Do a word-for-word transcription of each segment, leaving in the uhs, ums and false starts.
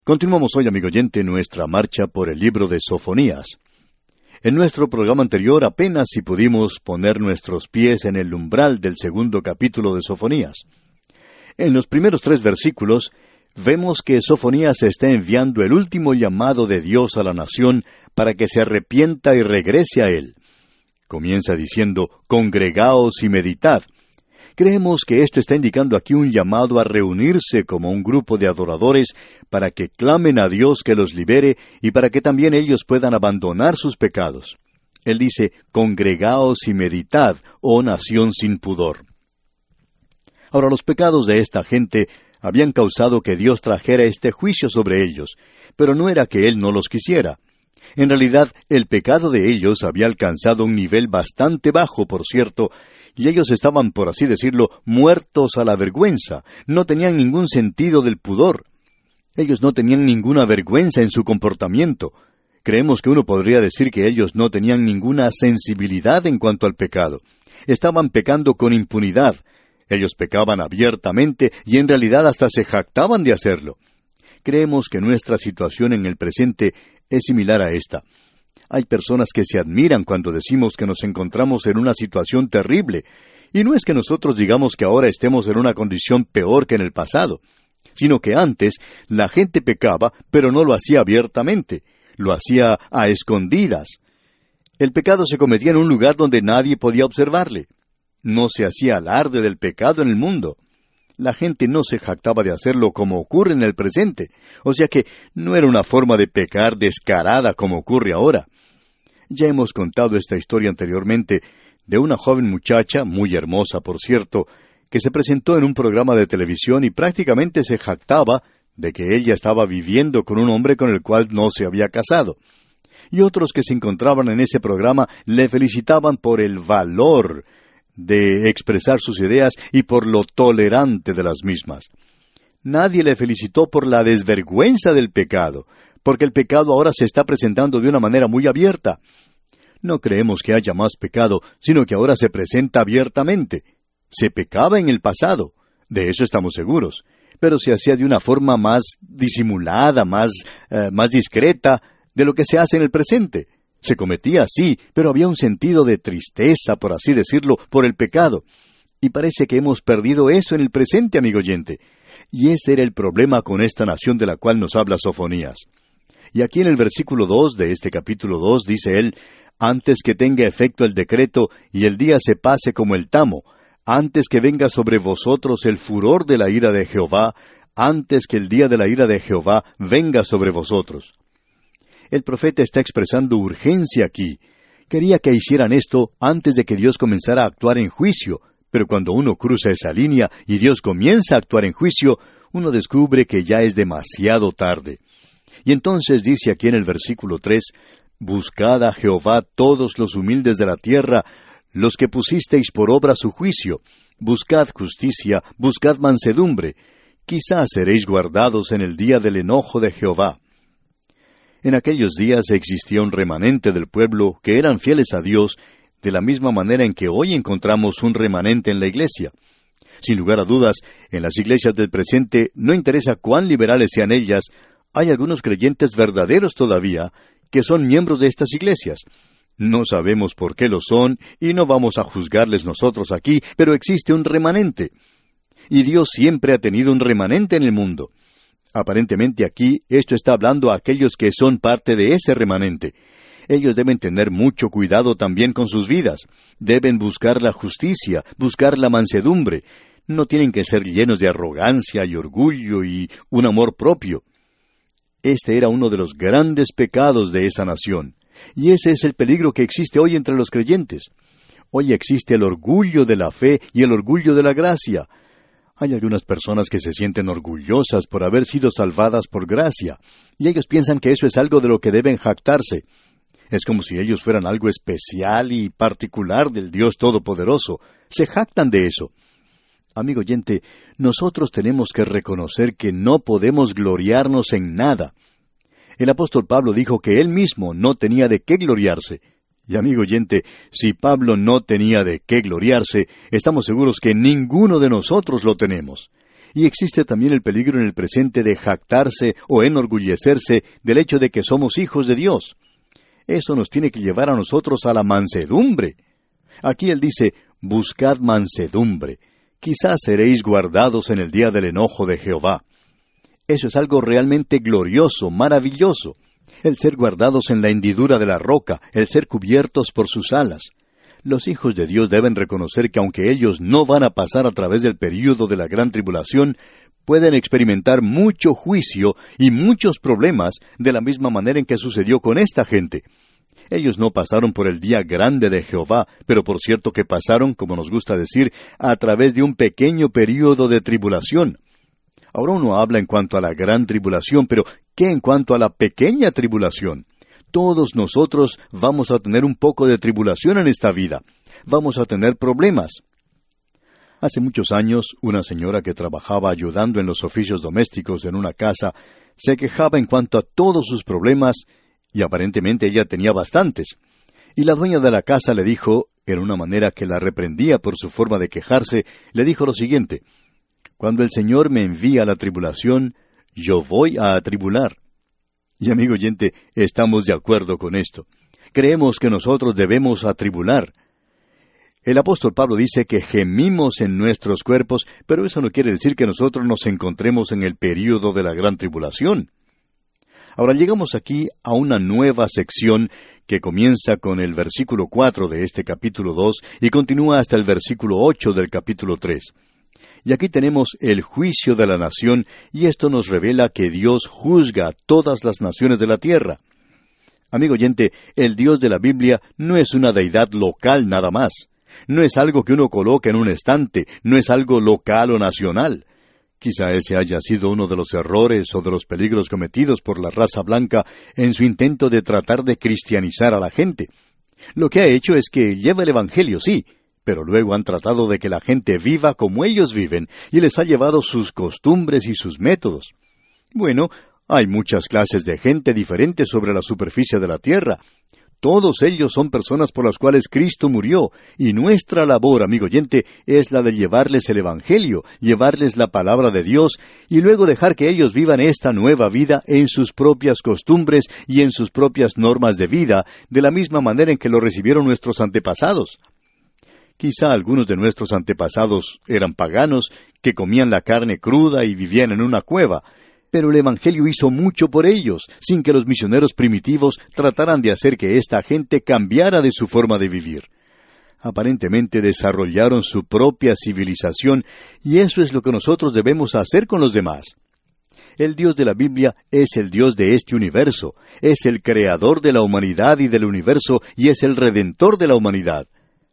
Continuamos hoy, amigo oyente, nuestra marcha por el libro de Sofonías. En nuestro programa anterior apenas si pudimos poner nuestros pies en el umbral del segundo capítulo de Sofonías. En los primeros tres versículos vemos que Sofonías está enviando el último llamado de Dios a la nación para que se arrepienta y regrese a Él. Comienza diciendo, «Congregaos y meditad». Creemos que esto está indicando aquí un llamado a reunirse como un grupo de adoradores para que clamen a Dios que los libere y para que también ellos puedan abandonar sus pecados. Él dice, «Congregaos y meditad, oh nación sin pudor». Ahora, los pecados de esta gente habían causado que Dios trajera este juicio sobre ellos, pero no era que Él no los quisiera. En realidad, el pecado de ellos había alcanzado un nivel bastante bajo, por cierto, y ellos estaban, por así decirlo, muertos a la vergüenza. No tenían ningún sentido del pudor. Ellos no tenían ninguna vergüenza en su comportamiento. Creemos que uno podría decir que ellos no tenían ninguna sensibilidad en cuanto al pecado. Estaban pecando con impunidad. Ellos pecaban abiertamente y en realidad hasta se jactaban de hacerlo. Creemos que nuestra situación en el presente es similar a esta. Hay personas que se admiran cuando decimos que nos encontramos en una situación terrible, y no es que nosotros digamos que ahora estemos en una condición peor que en el pasado, sino que antes la gente pecaba, pero no lo hacía abiertamente, lo hacía a escondidas. El pecado se cometía en un lugar donde nadie podía observarle. No se hacía alarde del pecado en el mundo. La gente no se jactaba de hacerlo como ocurre en el presente, o sea que no era una forma de pecar descarada como ocurre ahora. Ya hemos contado esta historia anteriormente de una joven muchacha, muy hermosa por cierto, que se presentó en un programa de televisión y prácticamente se jactaba de que ella estaba viviendo con un hombre con el cual no se había casado. Y otros que se encontraban en ese programa le felicitaban por el valor de expresar sus ideas y por lo tolerante de las mismas. Nadie le felicitó por la desvergüenza del pecado, porque el pecado ahora se está presentando de una manera muy abierta. No creemos que haya más pecado, sino que ahora se presenta abiertamente. Se pecaba en el pasado, de eso estamos seguros, pero se hacía de una forma más disimulada, más, eh, más discreta de lo que se hace en el presente. Se cometía así, pero había un sentido de tristeza, por así decirlo, por el pecado. Y parece que hemos perdido eso en el presente, amigo oyente. Y ese era el problema con esta nación de la cual nos habla Sofonías. Y aquí en el versículo dos de este capítulo dos dice él, «Antes que tenga efecto el decreto y el día se pase como el tamo, antes que venga sobre vosotros el furor de la ira de Jehová, antes que el día de la ira de Jehová venga sobre vosotros». El profeta está expresando urgencia aquí. Quería que hicieran esto antes de que Dios comenzara a actuar en juicio, pero cuando uno cruza esa línea y Dios comienza a actuar en juicio, uno descubre que ya es demasiado tarde. Y entonces dice aquí en el versículo tres, «Buscad a Jehová todos los humildes de la tierra, los que pusisteis por obra su juicio. Buscad justicia, buscad mansedumbre. Quizás seréis guardados en el día del enojo de Jehová». En aquellos días existía un remanente del pueblo que eran fieles a Dios, de la misma manera en que hoy encontramos un remanente en la iglesia. Sin lugar a dudas, en las iglesias del presente, no interesa cuán liberales sean ellas, hay algunos creyentes verdaderos todavía que son miembros de estas iglesias. No sabemos por qué lo son y no vamos a juzgarles nosotros aquí, pero existe un remanente. Y Dios siempre ha tenido un remanente en el mundo. Aparentemente aquí esto está hablando a aquellos que son parte de ese remanente. Ellos deben tener mucho cuidado también con sus vidas. Deben buscar la justicia, buscar la mansedumbre. No tienen que ser llenos de arrogancia y orgullo y un amor propio. Este era uno de los grandes pecados de esa nación. Y ese es el peligro que existe hoy entre los creyentes. Hoy existe el orgullo de la fe y el orgullo de la gracia. Hay algunas personas que se sienten orgullosas por haber sido salvadas por gracia, y ellos piensan que eso es algo de lo que deben jactarse. Es como si ellos fueran algo especial y particular del Dios Todopoderoso. Se jactan de eso. Amigo oyente, nosotros tenemos que reconocer que no podemos gloriarnos en nada. El apóstol Pablo dijo que él mismo no tenía de qué gloriarse. Y amigo oyente, si Pablo no tenía de qué gloriarse, estamos seguros que ninguno de nosotros lo tenemos. Y existe también el peligro en el presente de jactarse o enorgullecerse del hecho de que somos hijos de Dios. Eso nos tiene que llevar a nosotros a la mansedumbre. Aquí él dice, buscad mansedumbre. Quizás seréis guardados en el día del enojo de Jehová. Eso es algo realmente glorioso, maravilloso. El ser guardados en la hendidura de la roca, el ser cubiertos por sus alas. Los hijos de Dios deben reconocer que aunque ellos no van a pasar a través del período de la gran tribulación, pueden experimentar mucho juicio y muchos problemas de la misma manera en que sucedió con esta gente. Ellos no pasaron por el día grande de Jehová, pero por cierto que pasaron, como nos gusta decir, a través de un pequeño período de tribulación. Ahora uno habla en cuanto a la gran tribulación, pero ¿qué en cuanto a la pequeña tribulación? Todos nosotros vamos a tener un poco de tribulación en esta vida. Vamos a tener problemas. Hace muchos años, una señora que trabajaba ayudando en los oficios domésticos en una casa, se quejaba en cuanto a todos sus problemas, y aparentemente ella tenía bastantes. Y la dueña de la casa le dijo, en una manera que la reprendía por su forma de quejarse, le dijo lo siguiente: cuando el Señor me envía la tribulación, yo voy a atribular. Y amigo oyente, estamos de acuerdo con esto. Creemos que nosotros debemos atribular. El apóstol Pablo dice que gemimos en nuestros cuerpos, pero eso no quiere decir que nosotros nos encontremos en el período de la gran tribulación. Ahora llegamos aquí a una nueva sección que comienza con el versículo cuatro de este capítulo dos y continúa hasta el versículo ocho del capítulo tres. Y aquí tenemos el juicio de la nación, y esto nos revela que Dios juzga a todas las naciones de la tierra. Amigo oyente, el Dios de la Biblia no es una deidad local nada más. No es algo que uno coloca en un estante, no es algo local o nacional. Quizá ese haya sido uno de los errores o de los peligros cometidos por la raza blanca en su intento de tratar de cristianizar a la gente. Lo que ha hecho es que lleva el Evangelio, sí, pero luego han tratado de que la gente viva como ellos viven, y les ha llevado sus costumbres y sus métodos. Bueno, hay muchas clases de gente diferentes sobre la superficie de la tierra. Todos ellos son personas por las cuales Cristo murió, y nuestra labor, amigo oyente, es la de llevarles el Evangelio, llevarles la palabra de Dios, y luego dejar que ellos vivan esta nueva vida en sus propias costumbres y en sus propias normas de vida, de la misma manera en que lo recibieron nuestros antepasados. Quizá algunos de nuestros antepasados eran paganos, que comían la carne cruda y vivían en una cueva, pero el Evangelio hizo mucho por ellos, sin que los misioneros primitivos trataran de hacer que esta gente cambiara de su forma de vivir. Aparentemente desarrollaron su propia civilización, y eso es lo que nosotros debemos hacer con los demás. El Dios de la Biblia es el Dios de este universo, es el creador de la humanidad y del universo, y es el redentor de la humanidad.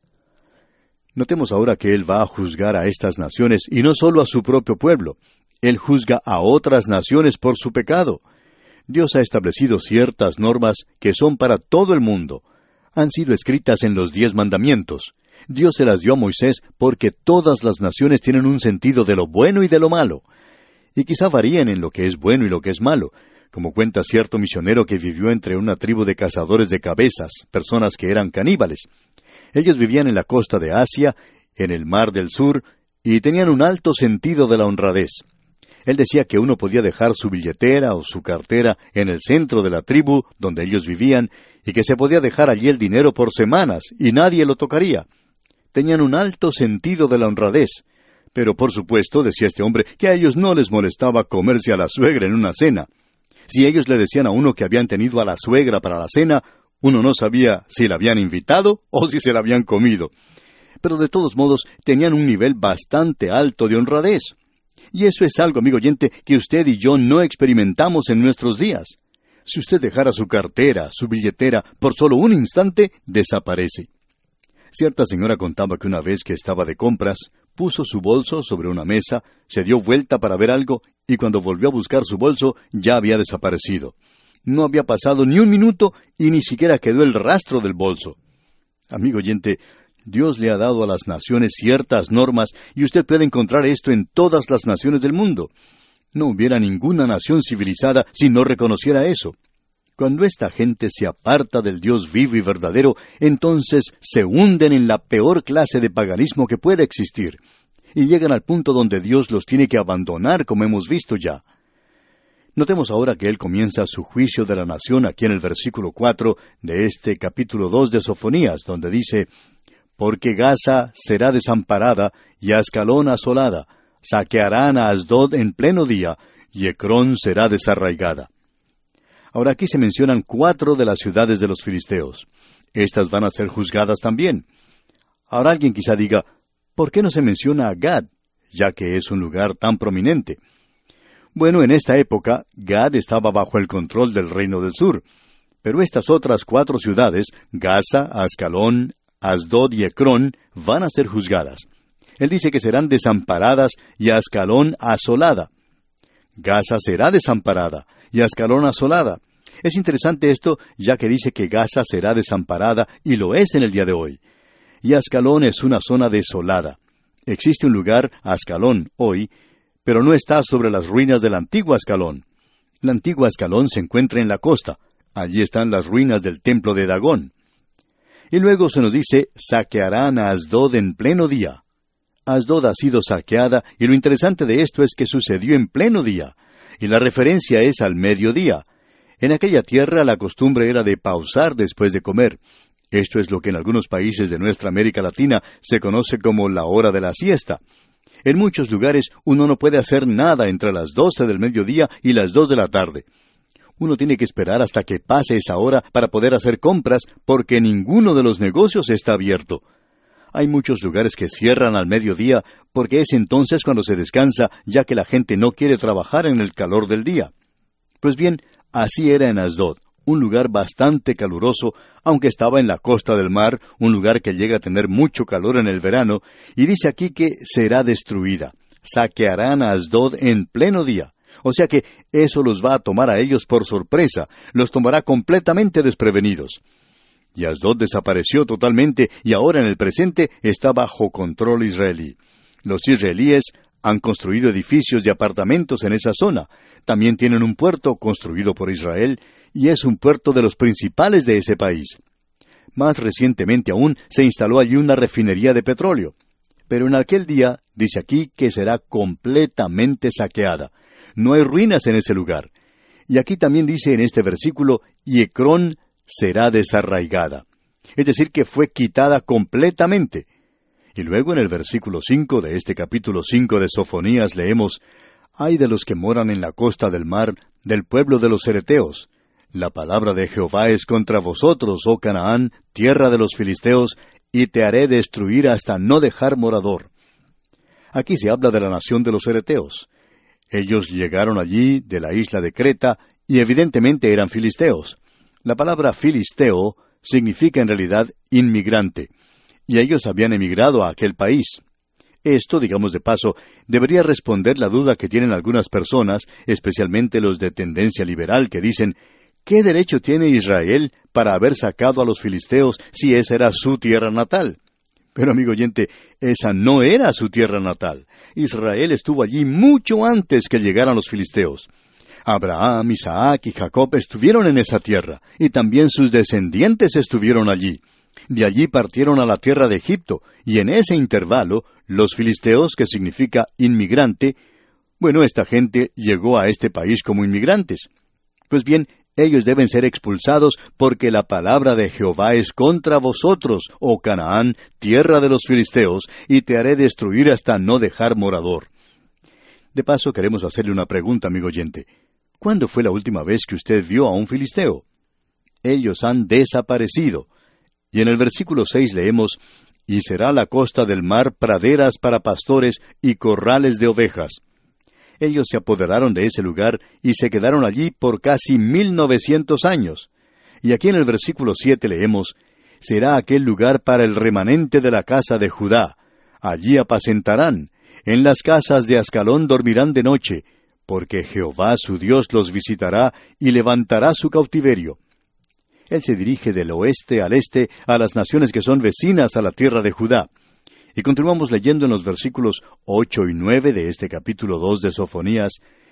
Notemos ahora que Él va a juzgar a estas naciones, y no solo a su propio pueblo. Él juzga a otras naciones por su pecado. Dios ha establecido ciertas normas que son para todo el mundo. Han sido escritas en los diez mandamientos. Dios se las dio a Moisés porque todas las naciones tienen un sentido de lo bueno y de lo malo. Y quizá varíen en lo que es bueno y lo que es malo, como cuenta cierto misionero que vivió entre una tribu de cazadores de cabezas, personas que eran caníbales. Ellos vivían en la costa de Asia, en el Mar del Sur, y tenían un alto sentido de la honradez. Él decía que uno podía dejar su billetera o su cartera en el centro de la tribu donde ellos vivían, y que se podía dejar allí el dinero por semanas, y nadie lo tocaría. Tenían un alto sentido de la honradez. Pero por supuesto, decía este hombre, que a ellos no les molestaba comerse a la suegra en una cena. Si ellos le decían a uno que habían tenido a la suegra para la cena, uno no sabía si la habían invitado o si se la habían comido. Pero de todos modos, tenían un nivel bastante alto de honradez. Y eso es algo, amigo oyente, que usted y yo no experimentamos en nuestros días. Si usted dejara su cartera, su billetera, por solo un instante, desaparece. Cierta señora contaba que una vez que estaba de compras, puso su bolso sobre una mesa, se dio vuelta para ver algo, y cuando volvió a buscar su bolso, ya había desaparecido. No había pasado ni un minuto, y ni siquiera quedó el rastro del bolso. Amigo oyente, Dios le ha dado a las naciones ciertas normas, y usted puede encontrar esto en todas las naciones del mundo. No hubiera ninguna nación civilizada si no reconociera eso. Cuando esta gente se aparta del Dios vivo y verdadero, entonces se hunden en la peor clase de paganismo que puede existir. y llegan al punto donde Dios los tiene que abandonar, como hemos visto ya. Notemos ahora que Él comienza su juicio de la nación aquí en el versículo cuatro de este capítulo dos de Sofonías, donde dice, «Porque Gaza será desamparada y Ascalón asolada, saquearán a Asdod en pleno día, y Ecrón será desarraigada». Ahora aquí se mencionan cuatro de las ciudades de los filisteos. Estas van a ser juzgadas también. Ahora alguien quizá diga, ¿por qué no se menciona a Gad, ya que es un lugar tan prominente? Bueno, en esta época, Gad estaba bajo el control del reino del sur. Pero estas otras cuatro ciudades, Gaza, Ascalón, Asdod y Ecrón, van a ser juzgadas. Él dice que serán desamparadas y Ascalón asolada. Gaza será desamparada y Ascalón asolada. Es interesante esto, ya que dice que Gaza será desamparada, y lo es en el día de hoy. Y Ascalón es una zona desolada. Existe un lugar, Ascalón, hoy, pero no está sobre las ruinas del antiguo Ascalón. La antigua Ascalón se encuentra en la costa. Allí están las ruinas del templo de Dagón. Y luego se nos dice, saquearán a Asdod en pleno día. Asdod ha sido saqueada, y lo interesante de esto es que sucedió en pleno día, y la referencia es al mediodía. En aquella tierra la costumbre era de pausar después de comer. Esto es lo que en algunos países de nuestra América Latina se conoce como la hora de la siesta. En muchos lugares uno no puede hacer nada entre las doce del mediodía y las dos de la tarde. Uno tiene que esperar hasta que pase esa hora para poder hacer compras, porque ninguno de los negocios está abierto. Hay muchos lugares que cierran al mediodía, porque es entonces cuando se descansa, ya que la gente no quiere trabajar en el calor del día. Pues bien, así era en Asdod, un lugar bastante caluroso, aunque estaba en la costa del mar, un lugar que llega a tener mucho calor en el verano, y dice aquí que será destruida. Saquearán a Asdod en pleno día. O sea que eso los va a tomar a ellos por sorpresa, los tomará completamente desprevenidos. Y Asdod desapareció totalmente, y ahora en el presente está bajo control israelí. Los israelíes han construido edificios de apartamentos en esa zona. También tienen un puerto construido por Israel, y es un puerto de los principales de ese país. Más recientemente aún se instaló allí una refinería de petróleo. Pero en aquel día, dice aquí, que será completamente saqueada. No hay ruinas en ese lugar. Y aquí también dice en este versículo, y Ecrón será desarraigada. Es decir, que fue quitada completamente. Y luego en el versículo cinco de este capítulo cinco de Sofonías leemos, «Ay de los que moran en la costa del mar, del pueblo de los cereteos. La palabra de Jehová es contra vosotros, oh Canaán, tierra de los filisteos, y te haré destruir hasta no dejar morador». Aquí se habla de la nación de los cereteos. Ellos llegaron allí de la isla de Creta, y evidentemente eran filisteos. La palabra filisteo significa en realidad inmigrante, y ellos habían emigrado a aquel país. Esto, digamos de paso, debería responder la duda que tienen algunas personas, especialmente los de tendencia liberal, que dicen, ¿qué derecho tiene Israel para haber sacado a los filisteos si esa era su tierra natal? Pero, amigo oyente, esa no era su tierra natal. Israel estuvo allí mucho antes que llegaran los filisteos. Abraham, Isaac y Jacob estuvieron en esa tierra, y también sus descendientes estuvieron allí. De allí partieron a la tierra de Egipto, y en ese intervalo, los filisteos, que significa inmigrante, bueno, esta gente llegó a este país como inmigrantes. Pues bien, ellos deben ser expulsados porque la palabra de Jehová es contra vosotros, oh Canaán, tierra de los filisteos, y te haré destruir hasta no dejar morador. De paso, queremos hacerle una pregunta, amigo oyente. ¿Cuándo fue la última vez que usted vio a un filisteo? Ellos han desaparecido. Y en el versículo seis leemos, «Y será la costa del mar praderas para pastores y corrales de ovejas». Ellos se apoderaron de ese lugar y se quedaron allí por casi mil novecientos años. Y aquí en el versículo siete leemos, «Será aquel lugar para el remanente de la casa de Judá. Allí apacentarán. En las casas de Ascalón dormirán de noche, porque Jehová su Dios los visitará y levantará su cautiverio». Él se dirige del oeste al este a las naciones que son vecinas a la tierra de Judá. Y continuamos leyendo en los versículos ocho y nueve de este capítulo dos de Sofonías,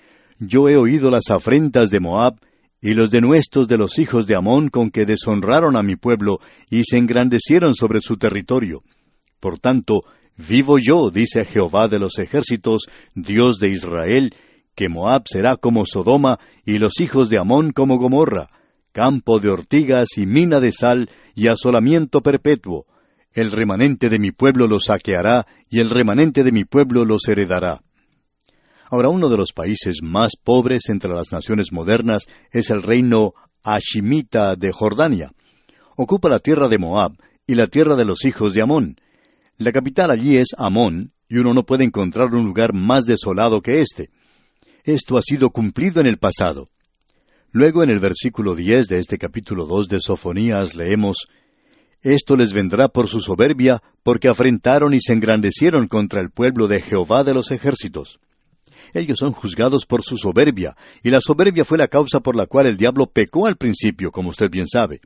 «Yo he oído las afrentas de Moab, y los denuestos de los hijos de Amón con que deshonraron a mi pueblo, y se engrandecieron sobre su territorio. Por tanto, Vivo yo, dice Jehová de los ejércitos, Dios de Israel, que Moab será como Sodoma, y los hijos de Amón como Gomorra, campo de ortigas y mina de sal, y asolamiento perpetuo. El remanente de mi pueblo los saqueará, y el remanente de mi pueblo los heredará. Ahora, uno de los países más pobres entre las naciones modernas es el reino hashimita de Jordania. Ocupa la tierra de Moab y la tierra de los hijos de Amón. La capital allí es Amón, y uno no puede encontrar un lugar más desolado que este. Esto ha sido cumplido en el pasado. Luego, en el versículo diez de este capítulo dos de Sofonías, leemos: Esto les vendrá por su soberbia, porque afrentaron y se engrandecieron contra el pueblo de Jehová de los ejércitos. Ellos son juzgados por su soberbia, y la soberbia fue la causa por la cual el diablo pecó al principio, como usted bien sabe.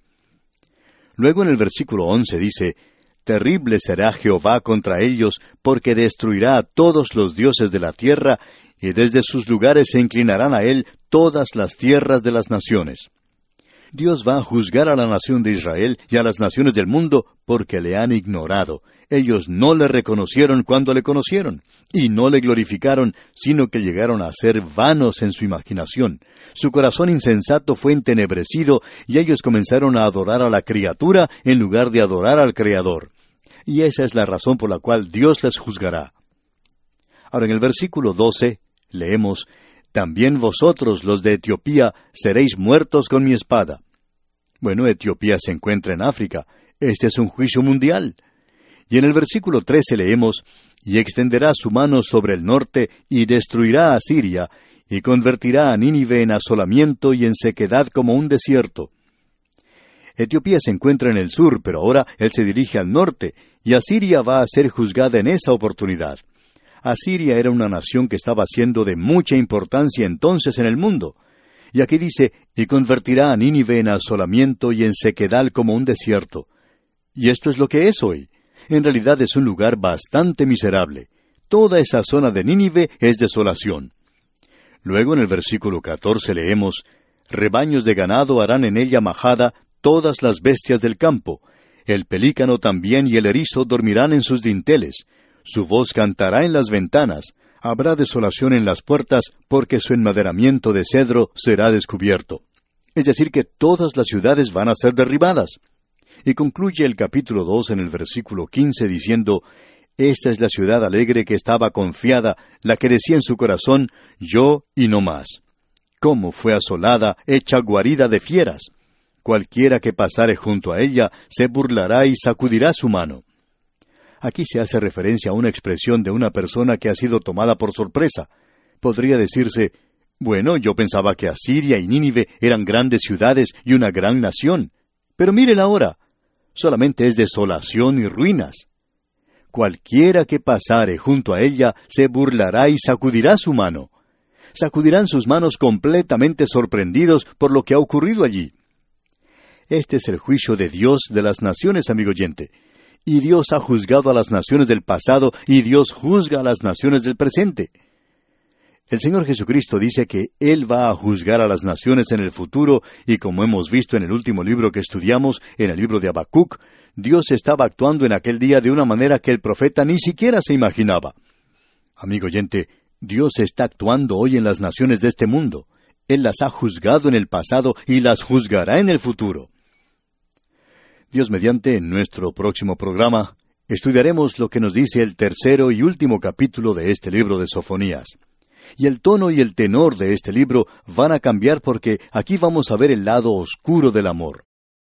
Luego, en el versículo once dice: Terrible será Jehová contra ellos, porque destruirá a todos los dioses de la tierra, y desde sus lugares se inclinarán a él todas las tierras de las naciones. Dios va a juzgar a la nación de Israel y a las naciones del mundo porque le han ignorado. Ellos no le reconocieron cuando le conocieron, y no le glorificaron, sino que llegaron a ser vanos en su imaginación. Su corazón insensato fue entenebrecido, y ellos comenzaron a adorar a la criatura en lugar de adorar al Creador. Y esa es la razón por la cual Dios les juzgará. Ahora, en el versículo doce, leemos: También vosotros, los de Etiopía, seréis muertos con mi espada. Bueno, Etiopía se encuentra en África. Este es un juicio mundial. Y en el versículo trece leemos: Y extenderá su mano sobre el norte, y destruirá a Siria, y convertirá a Nínive en asolamiento y en sequedad como un desierto. Etiopía se encuentra en el sur, pero ahora él se dirige al norte, y Asiria va a ser juzgada en esa oportunidad. Asiria era una nación que estaba siendo de mucha importancia entonces en el mundo. Y aquí dice: y convertirá a Nínive en asolamiento y en sequedad como un desierto. Y esto es lo que es hoy. En realidad es un lugar bastante miserable. Toda esa zona de Nínive es desolación. Luego en el versículo catorce leemos: Rebaños de ganado harán en ella majada todas las bestias del campo. El pelícano también y el erizo dormirán en sus dinteles. Su voz cantará en las ventanas. Habrá desolación en las puertas, porque su enmaderamiento de cedro será descubierto. Es decir, que todas las ciudades van a ser derribadas. Y concluye el capítulo dos en el versículo quince diciendo: Esta es la ciudad alegre que estaba confiada, la que decía en su corazón: yo y no más. Cómo fue asolada, hecha guarida de fieras. Cualquiera que pasare junto a ella se burlará y sacudirá su mano. Aquí se hace referencia a una expresión de una persona que ha sido tomada por sorpresa. Podría decirse: bueno, yo pensaba que Asiria y Nínive eran grandes ciudades y una gran nación. Pero miren ahora, solamente es desolación y ruinas. Cualquiera que pasare junto a ella se burlará y sacudirá su mano. Sacudirán sus manos completamente sorprendidos por lo que ha ocurrido allí. Este es el juicio de Dios de las naciones, amigo oyente. Y Dios ha juzgado a las naciones del pasado, y Dios juzga a las naciones del presente. El Señor Jesucristo dice que Él va a juzgar a las naciones en el futuro, y como hemos visto en el último libro que estudiamos, en el libro de Habacuc, Dios estaba actuando en aquel día de una manera que el profeta ni siquiera se imaginaba. Amigo oyente, Dios está actuando hoy en las naciones de este mundo. Él las ha juzgado en el pasado y las juzgará en el futuro. Dios mediante, en nuestro próximo programa, estudiaremos lo que nos dice el tercero y último capítulo de este libro de Sofonías. Y el tono y el tenor de este libro van a cambiar porque aquí vamos a ver el lado oscuro del amor.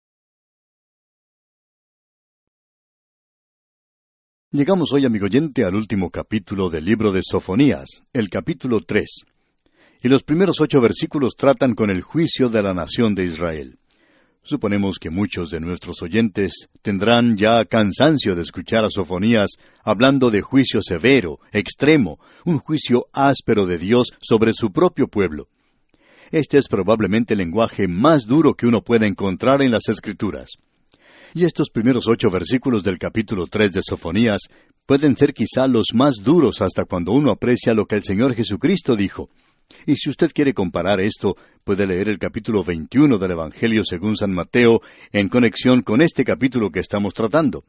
Llegamos hoy, amigo oyente, al último capítulo del libro de Sofonías, el capítulo tres. Y los primeros ocho versículos tratan con el juicio de la nación de Israel. Suponemos que muchos de nuestros oyentes tendrán ya cansancio de escuchar a Sofonías hablando de juicio severo, extremo, un juicio áspero de Dios sobre su propio pueblo. Este es probablemente el lenguaje más duro que uno puede encontrar en las Escrituras. Y estos primeros ocho versículos del capítulo tres de Sofonías pueden ser quizá los más duros hasta cuando uno aprecia lo que el Señor Jesucristo dijo. Y si usted quiere comparar esto, puede leer el capítulo veintiuno del Evangelio según San Mateo en conexión con este capítulo que estamos tratando.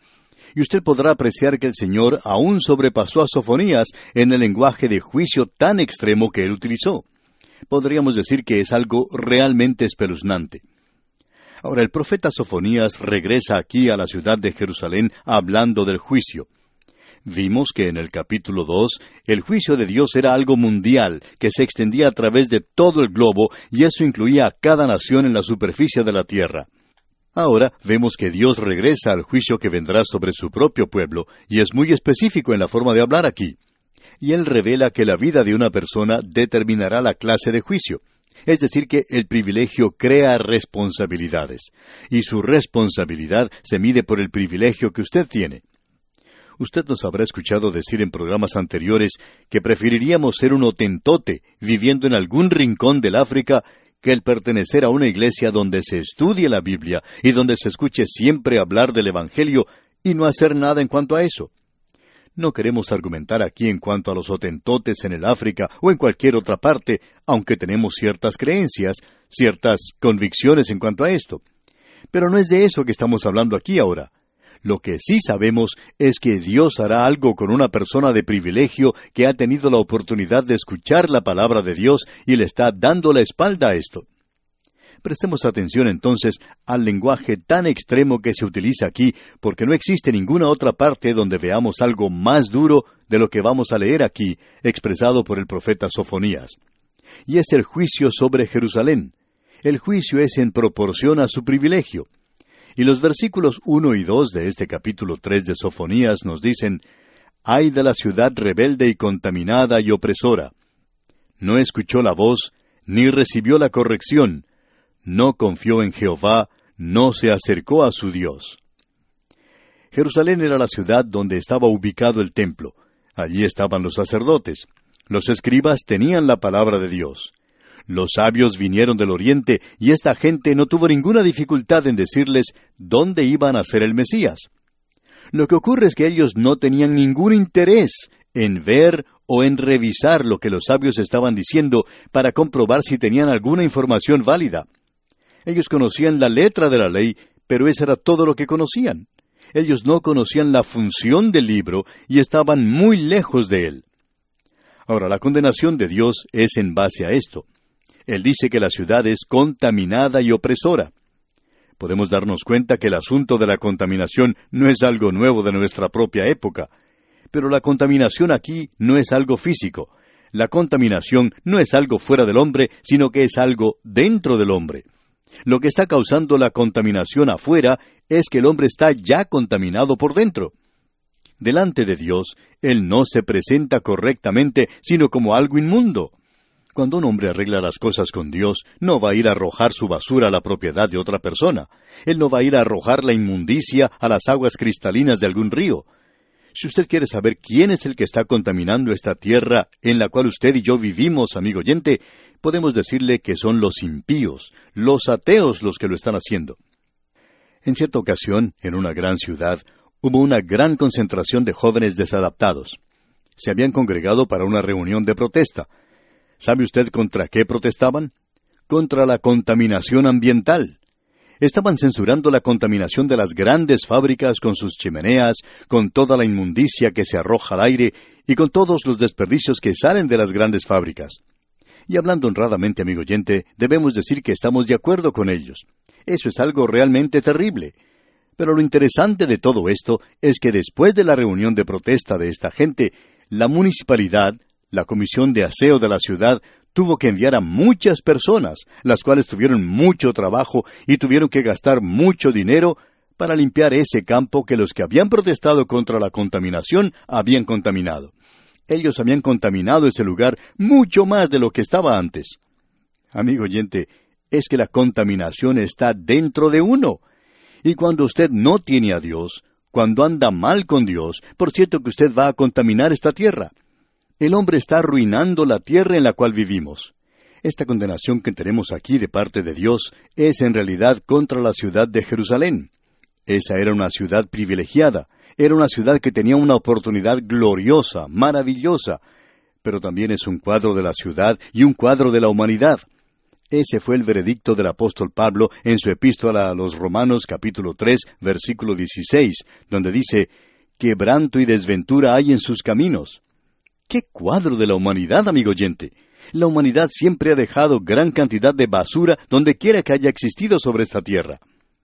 Y usted podrá apreciar que el Señor aún sobrepasó a Sofonías en el lenguaje de juicio tan extremo que él utilizó. Podríamos decir que es algo realmente espeluznante. Ahora, el profeta Sofonías regresa aquí a la ciudad de Jerusalén hablando del juicio. Vimos que en el capítulo dos, el juicio de Dios era algo mundial, que se extendía a través de todo el globo, y eso incluía a cada nación en la superficie de la tierra. Ahora vemos que Dios regresa al juicio que vendrá sobre su propio pueblo, y es muy específico en la forma de hablar aquí. Y Él revela que la vida de una persona determinará la clase de juicio. Es decir, que el privilegio crea responsabilidades, y su responsabilidad se mide por el privilegio que usted tiene. Usted nos habrá escuchado decir en programas anteriores que preferiríamos ser un hotentote viviendo en algún rincón del África que el pertenecer a una iglesia donde se estudie la Biblia y donde se escuche siempre hablar del Evangelio y no hacer nada en cuanto a eso. No queremos argumentar aquí en cuanto a los hotentotes en el África o en cualquier otra parte, aunque tenemos ciertas creencias, ciertas convicciones en cuanto a esto. Pero no es de eso que estamos hablando aquí ahora. Lo que sí sabemos es que Dios hará algo con una persona de privilegio que ha tenido la oportunidad de escuchar la palabra de Dios y le está dando la espalda a esto. Prestemos atención entonces al lenguaje tan extremo que se utiliza aquí, porque no existe ninguna otra parte donde veamos algo más duro de lo que vamos a leer aquí, expresado por el profeta Sofonías. Y es el juicio sobre Jerusalén. El juicio es en proporción a su privilegio. Y los versículos uno y dos de este capítulo tres de Sofonías nos dicen: «Ay de la ciudad rebelde y contaminada y opresora. No escuchó la voz, ni recibió la corrección. No confió en Jehová, no se acercó a su Dios». Jerusalén era la ciudad donde estaba ubicado el templo. Allí estaban los sacerdotes. Los escribas tenían la palabra de Dios. Los sabios vinieron del oriente y esta gente no tuvo ninguna dificultad en decirles dónde iban a ser el Mesías. Lo que ocurre es que ellos no tenían ningún interés en ver o en revisar lo que los sabios estaban diciendo para comprobar si tenían alguna información válida. Ellos conocían la letra de la ley, pero eso era todo lo que conocían. Ellos no conocían la función del libro y estaban muy lejos de él. Ahora, la condenación de Dios es en base a esto. Él dice que la ciudad es contaminada y opresora. Podemos darnos cuenta que el asunto de la contaminación no es algo nuevo de nuestra propia época. Pero la contaminación aquí no es algo físico. La contaminación no es algo fuera del hombre, sino que es algo dentro del hombre. Lo que está causando la contaminación afuera es que el hombre está ya contaminado por dentro. Delante de Dios, Él no se presenta correctamente, sino como algo inmundo. Cuando un hombre arregla las cosas con Dios, no va a ir a arrojar su basura a la propiedad de otra persona. Él no va a ir a arrojar la inmundicia a las aguas cristalinas de algún río. Si usted quiere saber quién es el que está contaminando esta tierra en la cual usted y yo vivimos, amigo oyente, podemos decirle que son los impíos, los ateos los que lo están haciendo. En cierta ocasión, en una gran ciudad, hubo una gran concentración de jóvenes desadaptados. Se habían congregado para una reunión de protesta. ¿Sabe usted contra qué protestaban? Contra la contaminación ambiental. Estaban censurando la contaminación de las grandes fábricas con sus chimeneas, con toda la inmundicia que se arroja al aire y con todos los desperdicios que salen de las grandes fábricas. Y hablando honradamente, amigo oyente, debemos decir que estamos de acuerdo con ellos. Eso es algo realmente terrible. Pero lo interesante de todo esto es que después de la reunión de protesta de esta gente, la municipalidad, la comisión de aseo de la ciudad, tuvo que enviar a muchas personas, las cuales tuvieron mucho trabajo y tuvieron que gastar mucho dinero para limpiar ese campo que los que habían protestado contra la contaminación habían contaminado. Ellos habían contaminado ese lugar mucho más de lo que estaba antes. Amigo oyente, es que la contaminación está dentro de uno. Y cuando usted no tiene a Dios, cuando anda mal con Dios, por cierto que usted va a contaminar esta tierra. El hombre está arruinando la tierra en la cual vivimos. Esta condenación que tenemos aquí de parte de Dios es en realidad contra la ciudad de Jerusalén. Esa era una ciudad privilegiada, era una ciudad que tenía una oportunidad gloriosa, maravillosa, pero también es un cuadro de la ciudad y un cuadro de la humanidad. Ese fue el veredicto del apóstol Pablo en su epístola a los Romanos capítulo tres, versículo dieciséis, donde dice, «Quebranto y desventura hay en sus caminos». ¡Qué cuadro de la humanidad, amigo oyente! La humanidad siempre ha dejado gran cantidad de basura donde quiera que haya existido sobre esta tierra.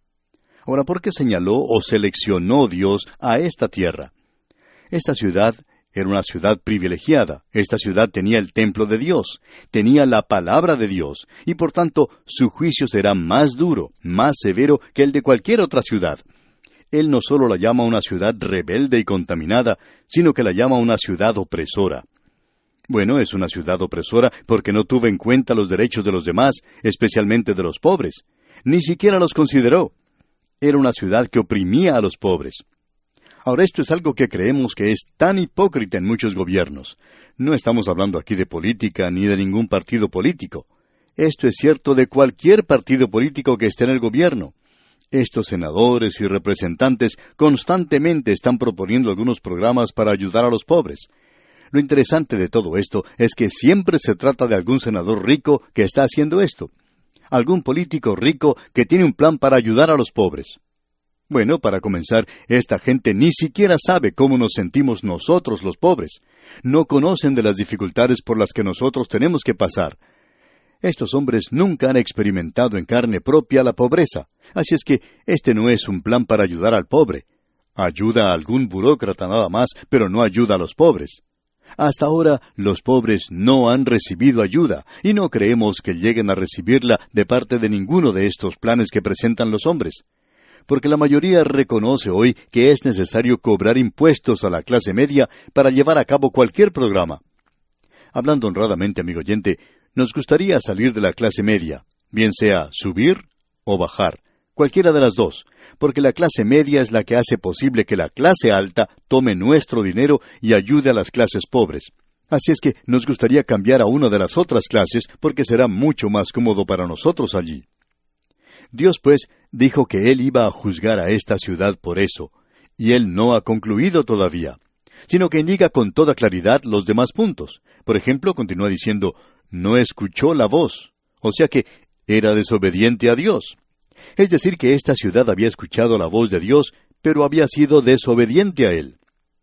Ahora, ¿por qué señaló o seleccionó Dios a esta tierra? Esta ciudad era una ciudad privilegiada. Esta ciudad tenía el templo de Dios, tenía la palabra de Dios, y por tanto su juicio será más duro, más severo que el de cualquier otra ciudad. Él no solo la llama una ciudad rebelde y contaminada, sino que la llama una ciudad opresora. Bueno, es una ciudad opresora porque no tuvo en cuenta los derechos de los demás, especialmente de los pobres. Ni siquiera los consideró. Era una ciudad que oprimía a los pobres. Ahora, esto es algo que creemos que es tan hipócrita en muchos gobiernos. No estamos hablando aquí de política ni de ningún partido político. Esto es cierto de cualquier partido político que esté en el gobierno. Estos senadores y representantes constantemente están proponiendo algunos programas para ayudar a los pobres. Lo interesante de todo esto es que siempre se trata de algún senador rico que está haciendo esto. Algún político rico que tiene un plan para ayudar a los pobres. Bueno, para comenzar, esta gente ni siquiera sabe cómo nos sentimos nosotros los pobres. No conocen de las dificultades por las que nosotros tenemos que pasar. Estos hombres nunca han experimentado en carne propia la pobreza. Así es que este no es un plan para ayudar al pobre. Ayuda a algún burócrata nada más, pero no ayuda a los pobres. Hasta ahora los pobres no han recibido ayuda, y no creemos que lleguen a recibirla de parte de ninguno de estos planes que presentan los hombres. Porque la mayoría reconoce hoy que es necesario cobrar impuestos a la clase media para llevar a cabo cualquier programa. Hablando honradamente, amigo oyente, nos gustaría salir de la clase media, bien sea subir o bajar, cualquiera de las dos, porque la clase media es la que hace posible que la clase alta tome nuestro dinero y ayude a las clases pobres. Así es que nos gustaría cambiar a una de las otras clases porque será mucho más cómodo para nosotros allí. Dios, pues, dijo que Él iba a juzgar a esta ciudad por eso, y Él no ha concluido todavía, sino que indica con toda claridad los demás puntos. Por ejemplo, continúa diciendo, no escuchó la voz, o sea que era desobediente a Dios. Es decir, que esta ciudad había escuchado la voz de Dios, pero había sido desobediente a Él.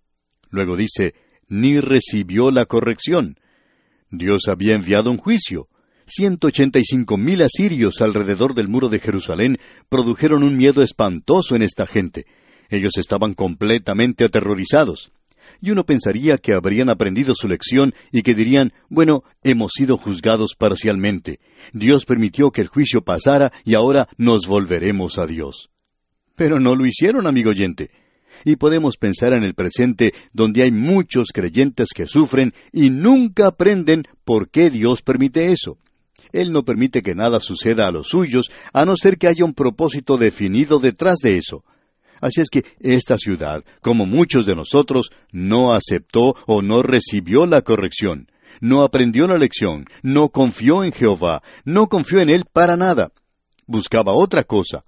Luego dice, ni recibió la corrección. Dios había enviado un juicio. ciento ochenta y cinco mil asirios alrededor del muro de Jerusalén produjeron un miedo espantoso en esta gente. Ellos estaban completamente aterrorizados. Y uno pensaría que habrían aprendido su lección y que dirían, bueno, hemos sido juzgados parcialmente. Dios permitió que el juicio pasara y ahora nos volveremos a Dios. Pero no lo hicieron, amigo oyente. Y podemos pensar en el presente, donde hay muchos creyentes que sufren y nunca aprenden por qué Dios permite eso. Él no permite que nada suceda a los suyos, a no ser que haya un propósito definido detrás de eso. Así es que esta ciudad, como muchos de nosotros, no aceptó o no recibió la corrección, no aprendió la lección, no confió en Jehová, no confió en Él para nada. Buscaba otra cosa.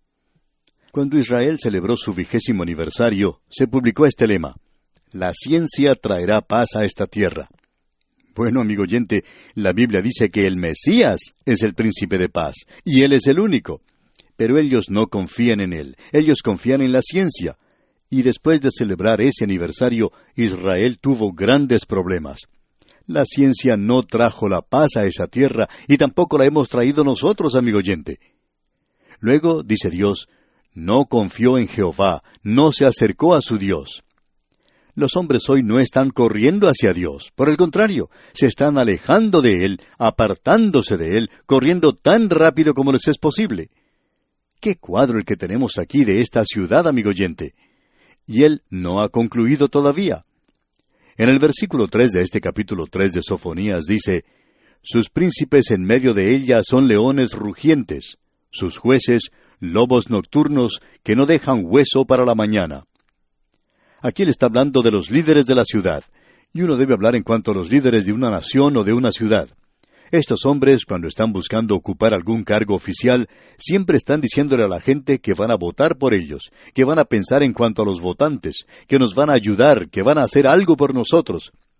Cuando Israel celebró su vigésimo aniversario, se publicó este lema, «La ciencia traerá paz a esta tierra». Bueno, amigo oyente, la Biblia dice que el Mesías es el príncipe de paz, y Él es el único. Pero ellos no confían en Él, ellos confían en la ciencia. Y después de celebrar ese aniversario, Israel tuvo grandes problemas. La ciencia no trajo la paz a esa tierra, y tampoco la hemos traído nosotros, amigo oyente. Luego, dice Dios, no confió en Jehová, no se acercó a su Dios. Los hombres hoy no están corriendo hacia Dios, por el contrario, se están alejando de Él, apartándose de Él, corriendo tan rápido como les es posible. ¡Qué cuadro el que tenemos aquí de esta ciudad, amigo oyente! Y Él no ha concluido todavía. En el versículo tres de este capítulo tres de Sofonías dice, «Sus príncipes en medio de ella son leones rugientes, sus jueces lobos nocturnos que no dejan hueso para la mañana». Aquí él está hablando de los líderes de la ciudad, y uno debe hablar en cuanto a los líderes de una nación o de una ciudad. Estos hombres, cuando están buscando ocupar algún cargo oficial, siempre están diciéndole a la gente que van a votar por ellos, que van a pensar en cuanto a los votantes, que nos van a ayudar, que van a hacer algo por nosotros.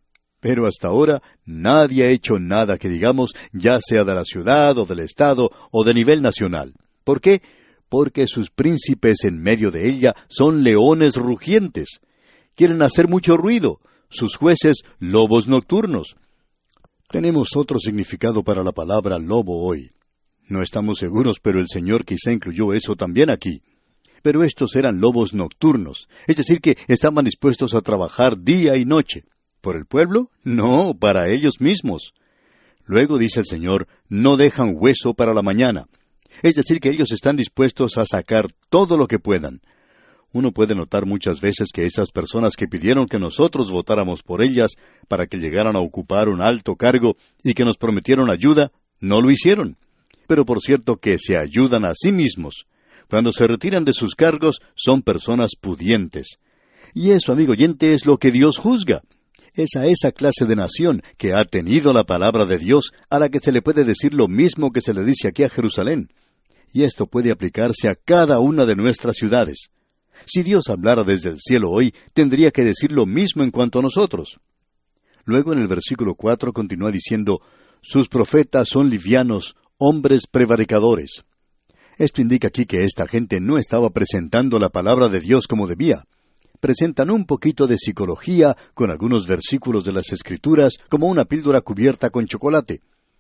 Pero hasta ahora nadie ha hecho nada que digamos, ya sea de la ciudad o del estado o de nivel nacional. ¿Por qué? Porque sus príncipes en medio de ella son leones rugientes. Quieren hacer mucho ruido. Sus jueces, lobos nocturnos. Tenemos otro significado para la palabra lobo hoy. No estamos seguros, pero el Señor quizá incluyó eso también aquí. Pero estos eran lobos nocturnos, es decir, que estaban dispuestos a trabajar día y noche. ¿Por el pueblo? No, para ellos mismos. Luego dice el Señor, no dejan hueso para la mañana. Es decir, que ellos están dispuestos a sacar todo lo que puedan. Uno puede notar muchas veces que esas personas que pidieron que nosotros votáramos por ellas para que llegaran a ocupar un alto cargo y que nos prometieron ayuda, no lo hicieron. Pero por cierto que se ayudan a sí mismos. Cuando se retiran de sus cargos, son personas pudientes. Y eso, amigo oyente, es lo que Dios juzga. Es a esa clase de nación que ha tenido la palabra de Dios a la que se le puede decir lo mismo que se le dice aquí a Jerusalén. Y esto puede aplicarse a cada una de nuestras ciudades. Si Dios hablara desde el cielo hoy, tendría que decir lo mismo en cuanto a nosotros. Luego en el versículo cuatro continúa diciendo, sus profetas son livianos, hombres prevaricadores. Esto indica aquí que esta gente no estaba presentando la palabra de Dios como debía. Presentan un poquito de psicología con algunos versículos de las Escrituras como una píldora cubierta con chocolate.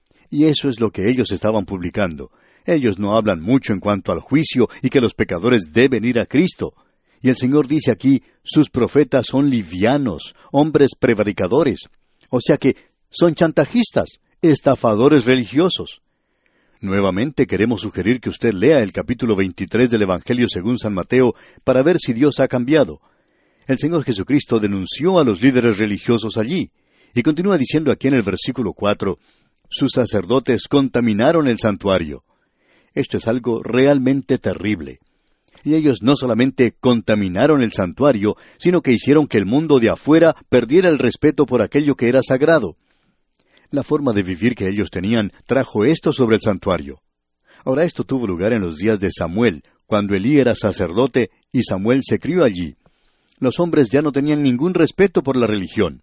Y eso es lo que ellos estaban publicando. Ellos no hablan mucho en cuanto al juicio y que los pecadores deben ir a Cristo. Y el Señor dice aquí, sus profetas son livianos, hombres prevaricadores. O sea que son chantajistas, estafadores religiosos. Nuevamente queremos sugerir que usted lea el capítulo veintitrés del Evangelio según San Mateo para ver si Dios ha cambiado. El Señor Jesucristo denunció a los líderes religiosos allí. Y continúa diciendo aquí en el versículo cuatro, sus sacerdotes contaminaron el santuario. Esto es algo realmente terrible. Y ellos no solamente contaminaron el santuario, sino que hicieron que el mundo de afuera perdiera el respeto por aquello que era sagrado. La forma de vivir que ellos tenían trajo esto sobre el santuario. Ahora esto tuvo lugar en los días de Samuel, cuando Elí era sacerdote y Samuel se crió allí. Los hombres ya no tenían ningún respeto por la religión.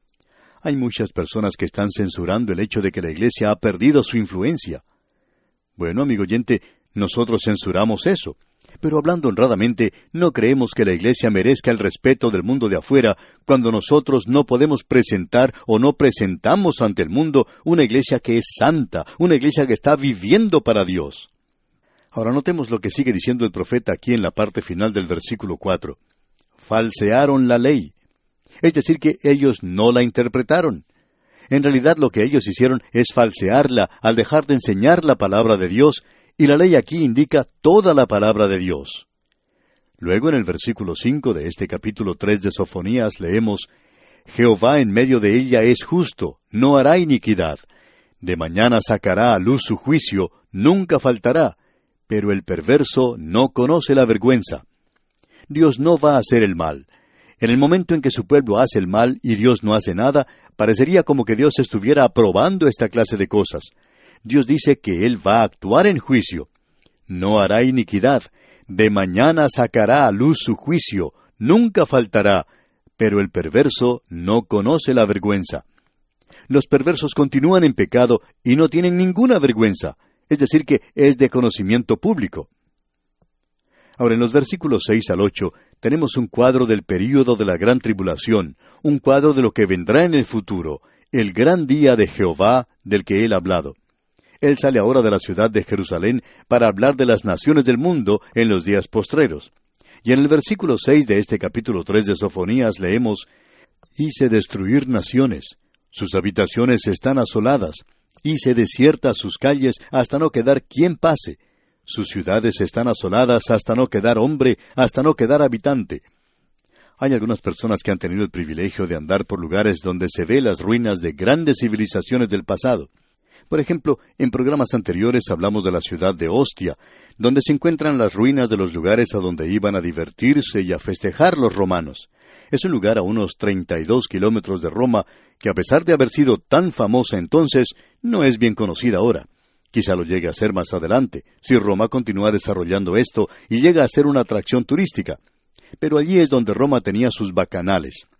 Hay muchas personas que están censurando el hecho de que la iglesia ha perdido su influencia. Bueno, amigo oyente, nosotros censuramos eso. Pero hablando honradamente, no creemos que la iglesia merezca el respeto del mundo de afuera cuando nosotros no podemos presentar o no presentamos ante el mundo una iglesia que es santa, una iglesia que está viviendo para Dios. Ahora notemos lo que sigue diciendo el profeta aquí en la parte final del versículo cuatro. Falsearon la ley. Es decir, que ellos no la interpretaron. En realidad lo que ellos hicieron es falsearla al dejar de enseñar la palabra de Dios. Y la ley aquí indica toda la palabra de Dios. Luego en el versículo cinco de este capítulo tres de Sofonías leemos, Jehová en medio de ella es justo, no hará iniquidad. De mañana sacará a luz su juicio, nunca faltará, pero el perverso no conoce la vergüenza. Dios no va a hacer el mal. En el momento en que su pueblo hace el mal y Dios no hace nada, parecería como que Dios estuviera aprobando esta clase de cosas. Dios dice que Él va a actuar en juicio. No hará iniquidad. De mañana sacará a luz su juicio. Nunca faltará. Pero el perverso no conoce la vergüenza. Los perversos continúan en pecado y no tienen ninguna vergüenza. Es decir, que es de conocimiento público. Ahora, en los versículos seis al ocho, tenemos un cuadro del período de la gran tribulación, un cuadro de lo que vendrá en el futuro, el gran día de Jehová del que Él ha hablado. Él sale ahora de la ciudad de Jerusalén para hablar de las naciones del mundo en los días postreros. Y en el versículo seis de este capítulo tres de Sofonías leemos, Hice destruir naciones, sus habitaciones están asoladas, hice desiertas sus calles hasta no quedar quien pase. Sus ciudades están asoladas hasta no quedar hombre, hasta no quedar habitante. Hay algunas personas que han tenido el privilegio de andar por lugares donde se ve las ruinas de grandes civilizaciones del pasado. Por ejemplo, en programas anteriores hablamos de la ciudad de Ostia, donde se encuentran las ruinas de los lugares a donde iban a divertirse y a festejar los romanos. Es un lugar a unos treinta y dos kilómetros de Roma, que a pesar de haber sido tan famosa entonces, no es bien conocida ahora. Quizá lo llegue a ser más adelante, si Roma continúa desarrollando esto y llega a ser una atracción turística. Pero allí es donde Roma tenía sus bacanales.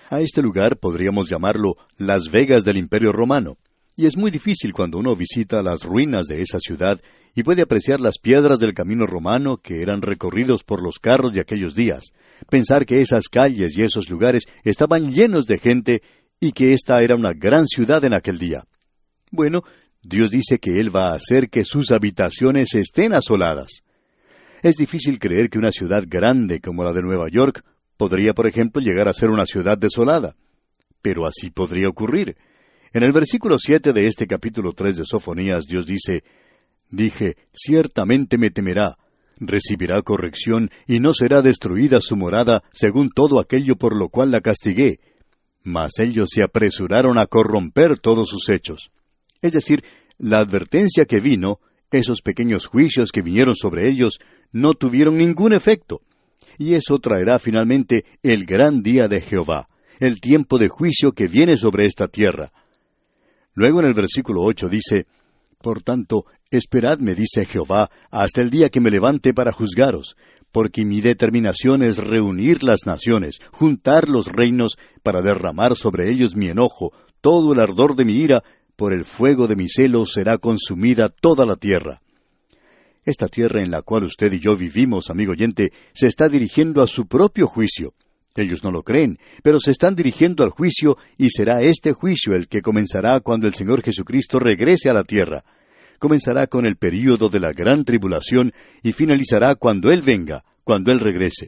A este lugar podríamos llamarlo Las Vegas del Imperio Romano, y es muy difícil cuando uno visita las ruinas de esa ciudad y puede apreciar las piedras del camino romano que eran recorridos por los carros de aquellos días, pensar que esas calles y esos lugares estaban llenos de gente y que esta era una gran ciudad en aquel día. Bueno, Dios dice que Él va a hacer que sus habitaciones estén asoladas. Es difícil creer que una ciudad grande como la de Nueva York podría, por ejemplo, llegar a ser una ciudad desolada. Pero así podría ocurrir. En el versículo siete de este capítulo tres de Sofonías, Dios dice, «Dije, ciertamente me temerá, recibirá corrección y no será destruida su morada según todo aquello por lo cual la castigué. Mas ellos se apresuraron a corromper todos sus hechos». Es decir, la advertencia que vino, esos pequeños juicios que vinieron sobre ellos, no tuvieron ningún efecto. Y eso traerá finalmente el gran día de Jehová, el tiempo de juicio que viene sobre esta tierra. Luego en el versículo ocho dice, «Por tanto, esperadme, dice Jehová, hasta el día que me levante para juzgaros, porque mi determinación es reunir las naciones, juntar los reinos, para derramar sobre ellos mi enojo, todo el ardor de mi ira, por el fuego de mi celo será consumida toda la tierra». Esta tierra en la cual usted y yo vivimos, amigo oyente, se está dirigiendo a su propio juicio. Ellos no lo creen, pero se están dirigiendo al juicio, y será este juicio el que comenzará cuando el Señor Jesucristo regrese a la tierra. Comenzará con el período de la gran tribulación y finalizará cuando Él venga, cuando Él regrese.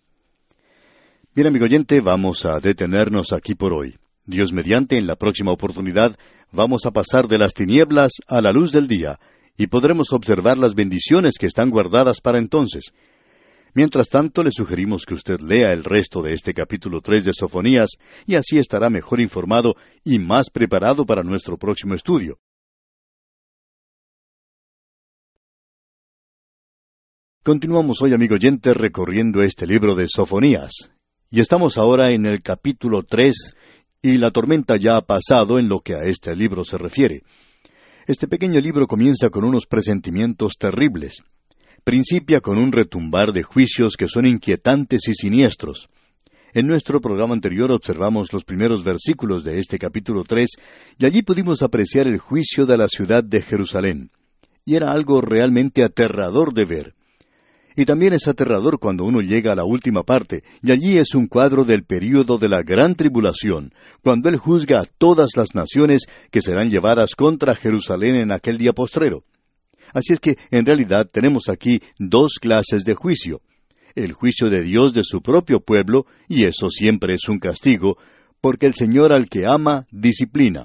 Bien, amigo oyente, vamos a detenernos aquí por hoy. Dios mediante, en la próxima oportunidad, vamos a pasar de las tinieblas a la luz del día, y podremos observar las bendiciones que están guardadas para entonces. Mientras tanto, le sugerimos que usted lea el resto de este capítulo tres de Sofonías, y así estará mejor informado y más preparado para nuestro próximo estudio. Continuamos hoy, amigo oyente, recorriendo este libro de Sofonías. Y estamos ahora en el capítulo tres, y la tormenta ya ha pasado en lo que a este libro se refiere. Este pequeño libro comienza con unos presentimientos terribles. Principia con un retumbar de juicios que son inquietantes y siniestros. En nuestro programa anterior observamos los primeros versículos de este capítulo tres, y allí pudimos apreciar el juicio de la ciudad de Jerusalén. Y era algo realmente aterrador de ver. Y también es aterrador cuando uno llega a la última parte, y allí es un cuadro del período de la gran tribulación, cuando Él juzga a todas las naciones que serán llevadas contra Jerusalén en aquel día postrero. Así es que, en realidad, tenemos aquí dos clases de juicio. El juicio de Dios de su propio pueblo, y eso siempre es un castigo, porque el Señor al que ama, disciplina.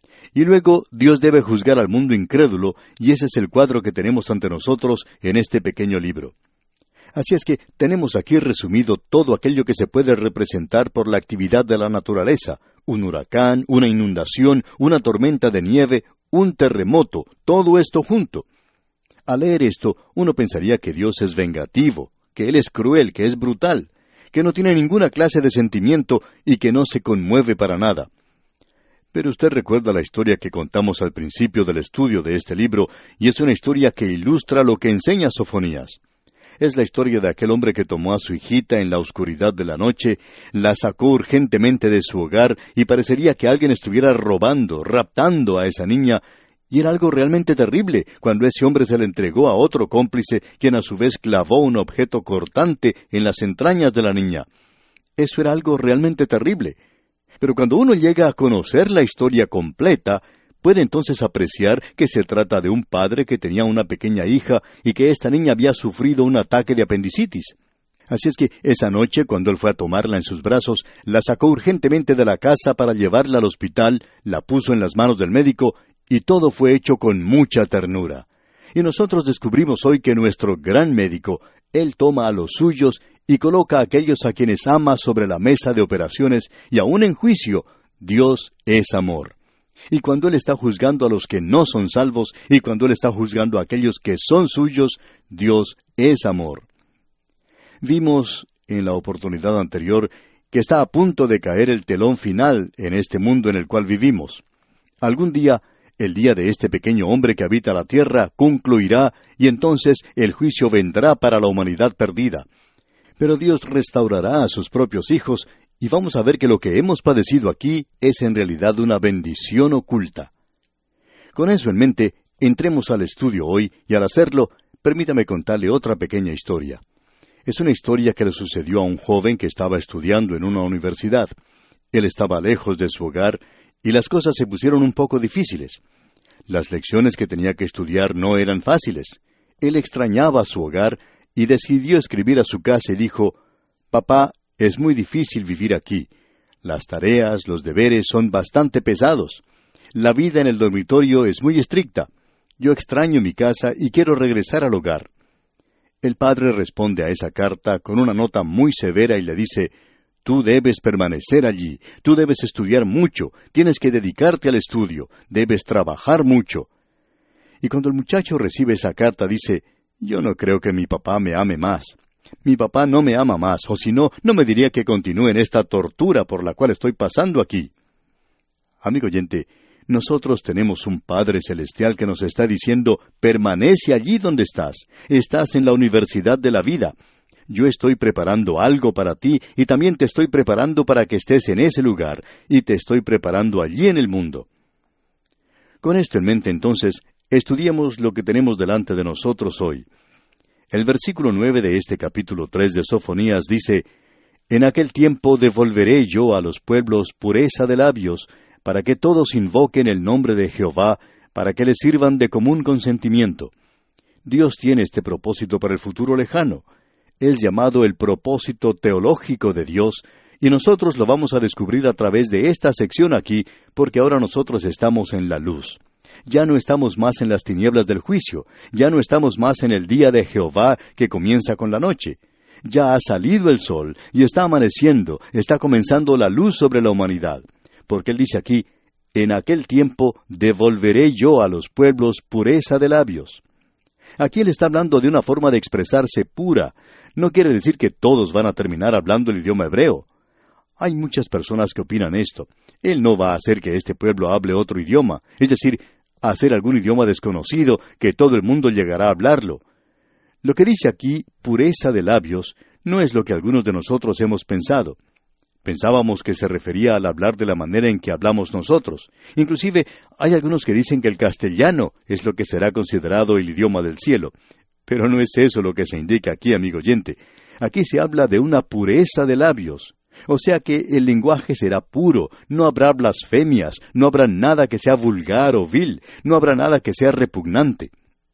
Y luego, Dios debe juzgar al mundo incrédulo, y ese es el cuadro que tenemos ante nosotros en este pequeño libro. Así es que tenemos aquí resumido todo aquello que se puede representar por la actividad de la naturaleza, un huracán, una inundación, una tormenta de nieve, un terremoto, todo esto junto. Al leer esto, uno pensaría que Dios es vengativo, que Él es cruel, que es brutal, que no tiene ninguna clase de sentimiento y que no se conmueve para nada. Pero usted recuerda la historia que contamos al principio del estudio de este libro, y es una historia que ilustra lo que enseña Sofonías. Es la historia de aquel hombre que tomó a su hijita en la oscuridad de la noche, la sacó urgentemente de su hogar y parecería que alguien estuviera robando, raptando a esa niña, y era algo realmente terrible cuando ese hombre se le entregó a otro cómplice, quien a su vez clavó un objeto cortante en las entrañas de la niña. Eso era algo realmente terrible. Pero cuando uno llega a conocer la historia completa, puede entonces apreciar que se trata de un padre que tenía una pequeña hija y que esta niña había sufrido un ataque de apendicitis. Así es que esa noche, cuando él fue a tomarla en sus brazos, la sacó urgentemente de la casa para llevarla al hospital, la puso en las manos del médico, y todo fue hecho con mucha ternura. Y nosotros descubrimos hoy que nuestro gran médico, Él toma a los suyos y coloca a aquellos a quienes ama sobre la mesa de operaciones, y aún en juicio, Dios es amor. Y cuando Él está juzgando a los que no son salvos, y cuando Él está juzgando a aquellos que son suyos, Dios es amor. Vimos en la oportunidad anterior que está a punto de caer el telón final en este mundo en el cual vivimos. Algún día, el día de este pequeño hombre que habita la tierra concluirá, y entonces el juicio vendrá para la humanidad perdida. Pero Dios restaurará a sus propios hijos, Y vamos a ver que lo que hemos padecido aquí es en realidad una bendición oculta. Con eso en mente, entremos al estudio hoy, y al hacerlo, permítame contarle otra pequeña historia. Es una historia que le sucedió a un joven que estaba estudiando en una universidad. Él estaba lejos de su hogar, y las cosas se pusieron un poco difíciles. Las lecciones que tenía que estudiar no eran fáciles. Él extrañaba su hogar, y decidió escribir a su casa y dijo, «Papá, es muy difícil vivir aquí. Las tareas, los deberes son bastante pesados. La vida en el dormitorio es muy estricta. Yo extraño mi casa y quiero regresar al hogar». El padre responde a esa carta con una nota muy severa y le dice, «Tú debes permanecer allí, tú debes estudiar mucho, tienes que dedicarte al estudio, debes trabajar mucho». Y cuando el muchacho recibe esa carta dice, «Yo no creo que mi papá me ame más. Mi papá no me ama más, o si no, no me diría que continúe en esta tortura por la cual estoy pasando aquí». Amigo oyente, nosotros tenemos un Padre Celestial que nos está diciendo, permanece allí donde estás. Estás en la universidad de la vida. Yo estoy preparando algo para ti y también te estoy preparando para que estés en ese lugar y te estoy preparando allí en el mundo. Con esto en mente entonces, estudiemos lo que tenemos delante de nosotros hoy. El versículo nueve de este capítulo tres de Sofonías dice, «En aquel tiempo devolveré yo a los pueblos pureza de labios, para que todos invoquen el nombre de Jehová, para que les sirvan de común consentimiento». Dios tiene este propósito para el futuro lejano. Es llamado el propósito teológico de Dios, y nosotros lo vamos a descubrir a través de esta sección aquí, porque ahora nosotros estamos en la luz. Ya no estamos más en las tinieblas del juicio, ya no estamos más en el día de Jehová que comienza con la noche. Ya ha salido el sol, y está amaneciendo, está comenzando la luz sobre la humanidad. Porque Él dice aquí, «En aquel tiempo devolveré yo a los pueblos pureza de labios». Aquí Él está hablando de una forma de expresarse pura. No quiere decir que todos van a terminar hablando el idioma hebreo. Hay muchas personas que opinan esto. Él no va a hacer que este pueblo hable otro idioma, es decir, hacer algún idioma desconocido que todo el mundo llegará a hablarlo. Lo que dice aquí, pureza de labios, no es lo que algunos de nosotros hemos pensado. Pensábamos que se refería al hablar de la manera en que hablamos nosotros. Inclusive, hay algunos que dicen que el castellano es lo que será considerado el idioma del cielo. Pero no es eso lo que se indica aquí, amigo oyente. Aquí se habla de una pureza de labios. O sea que el lenguaje será puro, no habrá blasfemias, no habrá nada que sea vulgar o vil, no habrá nada que sea repugnante.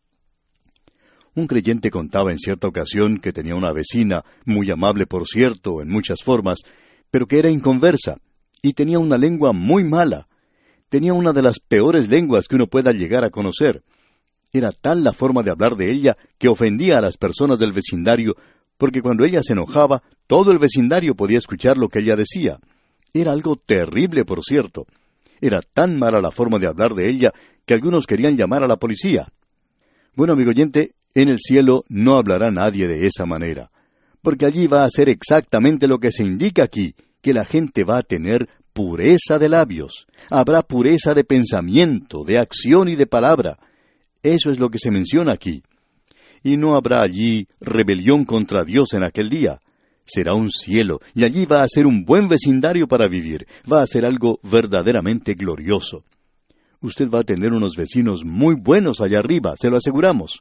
Un creyente contaba en cierta ocasión que tenía una vecina, muy amable por cierto, en muchas formas, pero que era inconversa, y tenía una lengua muy mala. Tenía una de las peores lenguas que uno pueda llegar a conocer. Era tal la forma de hablar de ella que ofendía a las personas del vecindario, porque cuando ella se enojaba, todo el vecindario podía escuchar lo que ella decía. Era algo terrible, por cierto. Era tan mala la forma de hablar de ella que algunos querían llamar a la policía. Bueno, amigo oyente, en el cielo no hablará nadie de esa manera, porque allí va a ser exactamente lo que se indica aquí, que la gente va a tener pureza de labios. Habrá pureza de pensamiento, de acción y de palabra. Eso es lo que se menciona aquí. Y no habrá allí rebelión contra Dios en aquel día. Será un cielo, y allí va a ser un buen vecindario para vivir. Va a ser algo verdaderamente glorioso. Usted va a tener unos vecinos muy buenos allá arriba, se lo aseguramos.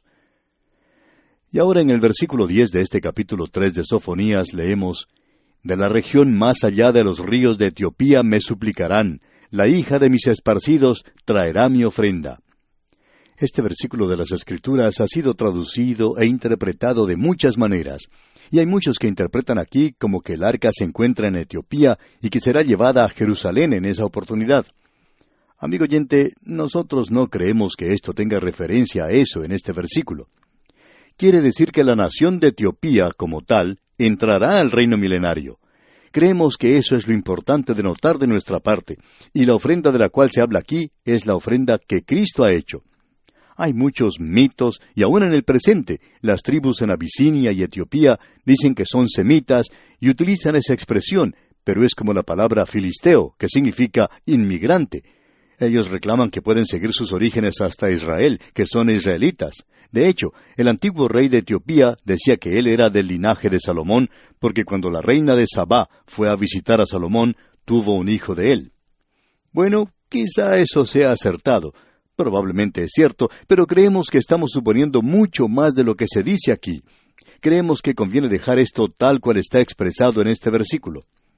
Y ahora en el versículo diez de este capítulo tres de Sofonías leemos, «De la región más allá de los ríos de Etiopía me suplicarán, la hija de mis esparcidos traerá mi ofrenda». Este versículo de las Escrituras ha sido traducido e interpretado de muchas maneras, y hay muchos que interpretan aquí como que el arca se encuentra en Etiopía y que será llevada a Jerusalén en esa oportunidad. Amigo oyente, nosotros no creemos que esto tenga referencia a eso en este versículo. Quiere decir que la nación de Etiopía, como tal, entrará al reino milenario. Creemos que eso es lo importante de notar de nuestra parte, y la ofrenda de la cual se habla aquí es la ofrenda que Cristo ha hecho. Hay muchos mitos, y aún en el presente, las tribus en Abisinia y Etiopía dicen que son semitas y utilizan esa expresión, pero es como la palabra filisteo, que significa inmigrante. Ellos reclaman que pueden seguir sus orígenes hasta Israel, que son israelitas. De hecho, el antiguo rey de Etiopía decía que él era del linaje de Salomón, porque cuando la reina de Sabá fue a visitar a Salomón, tuvo un hijo de él. Bueno, quizá eso sea acertado. Probablemente es cierto, pero creemos que estamos suponiendo mucho más de lo que se dice aquí. Creemos que conviene dejar esto tal cual está expresado en este versículo.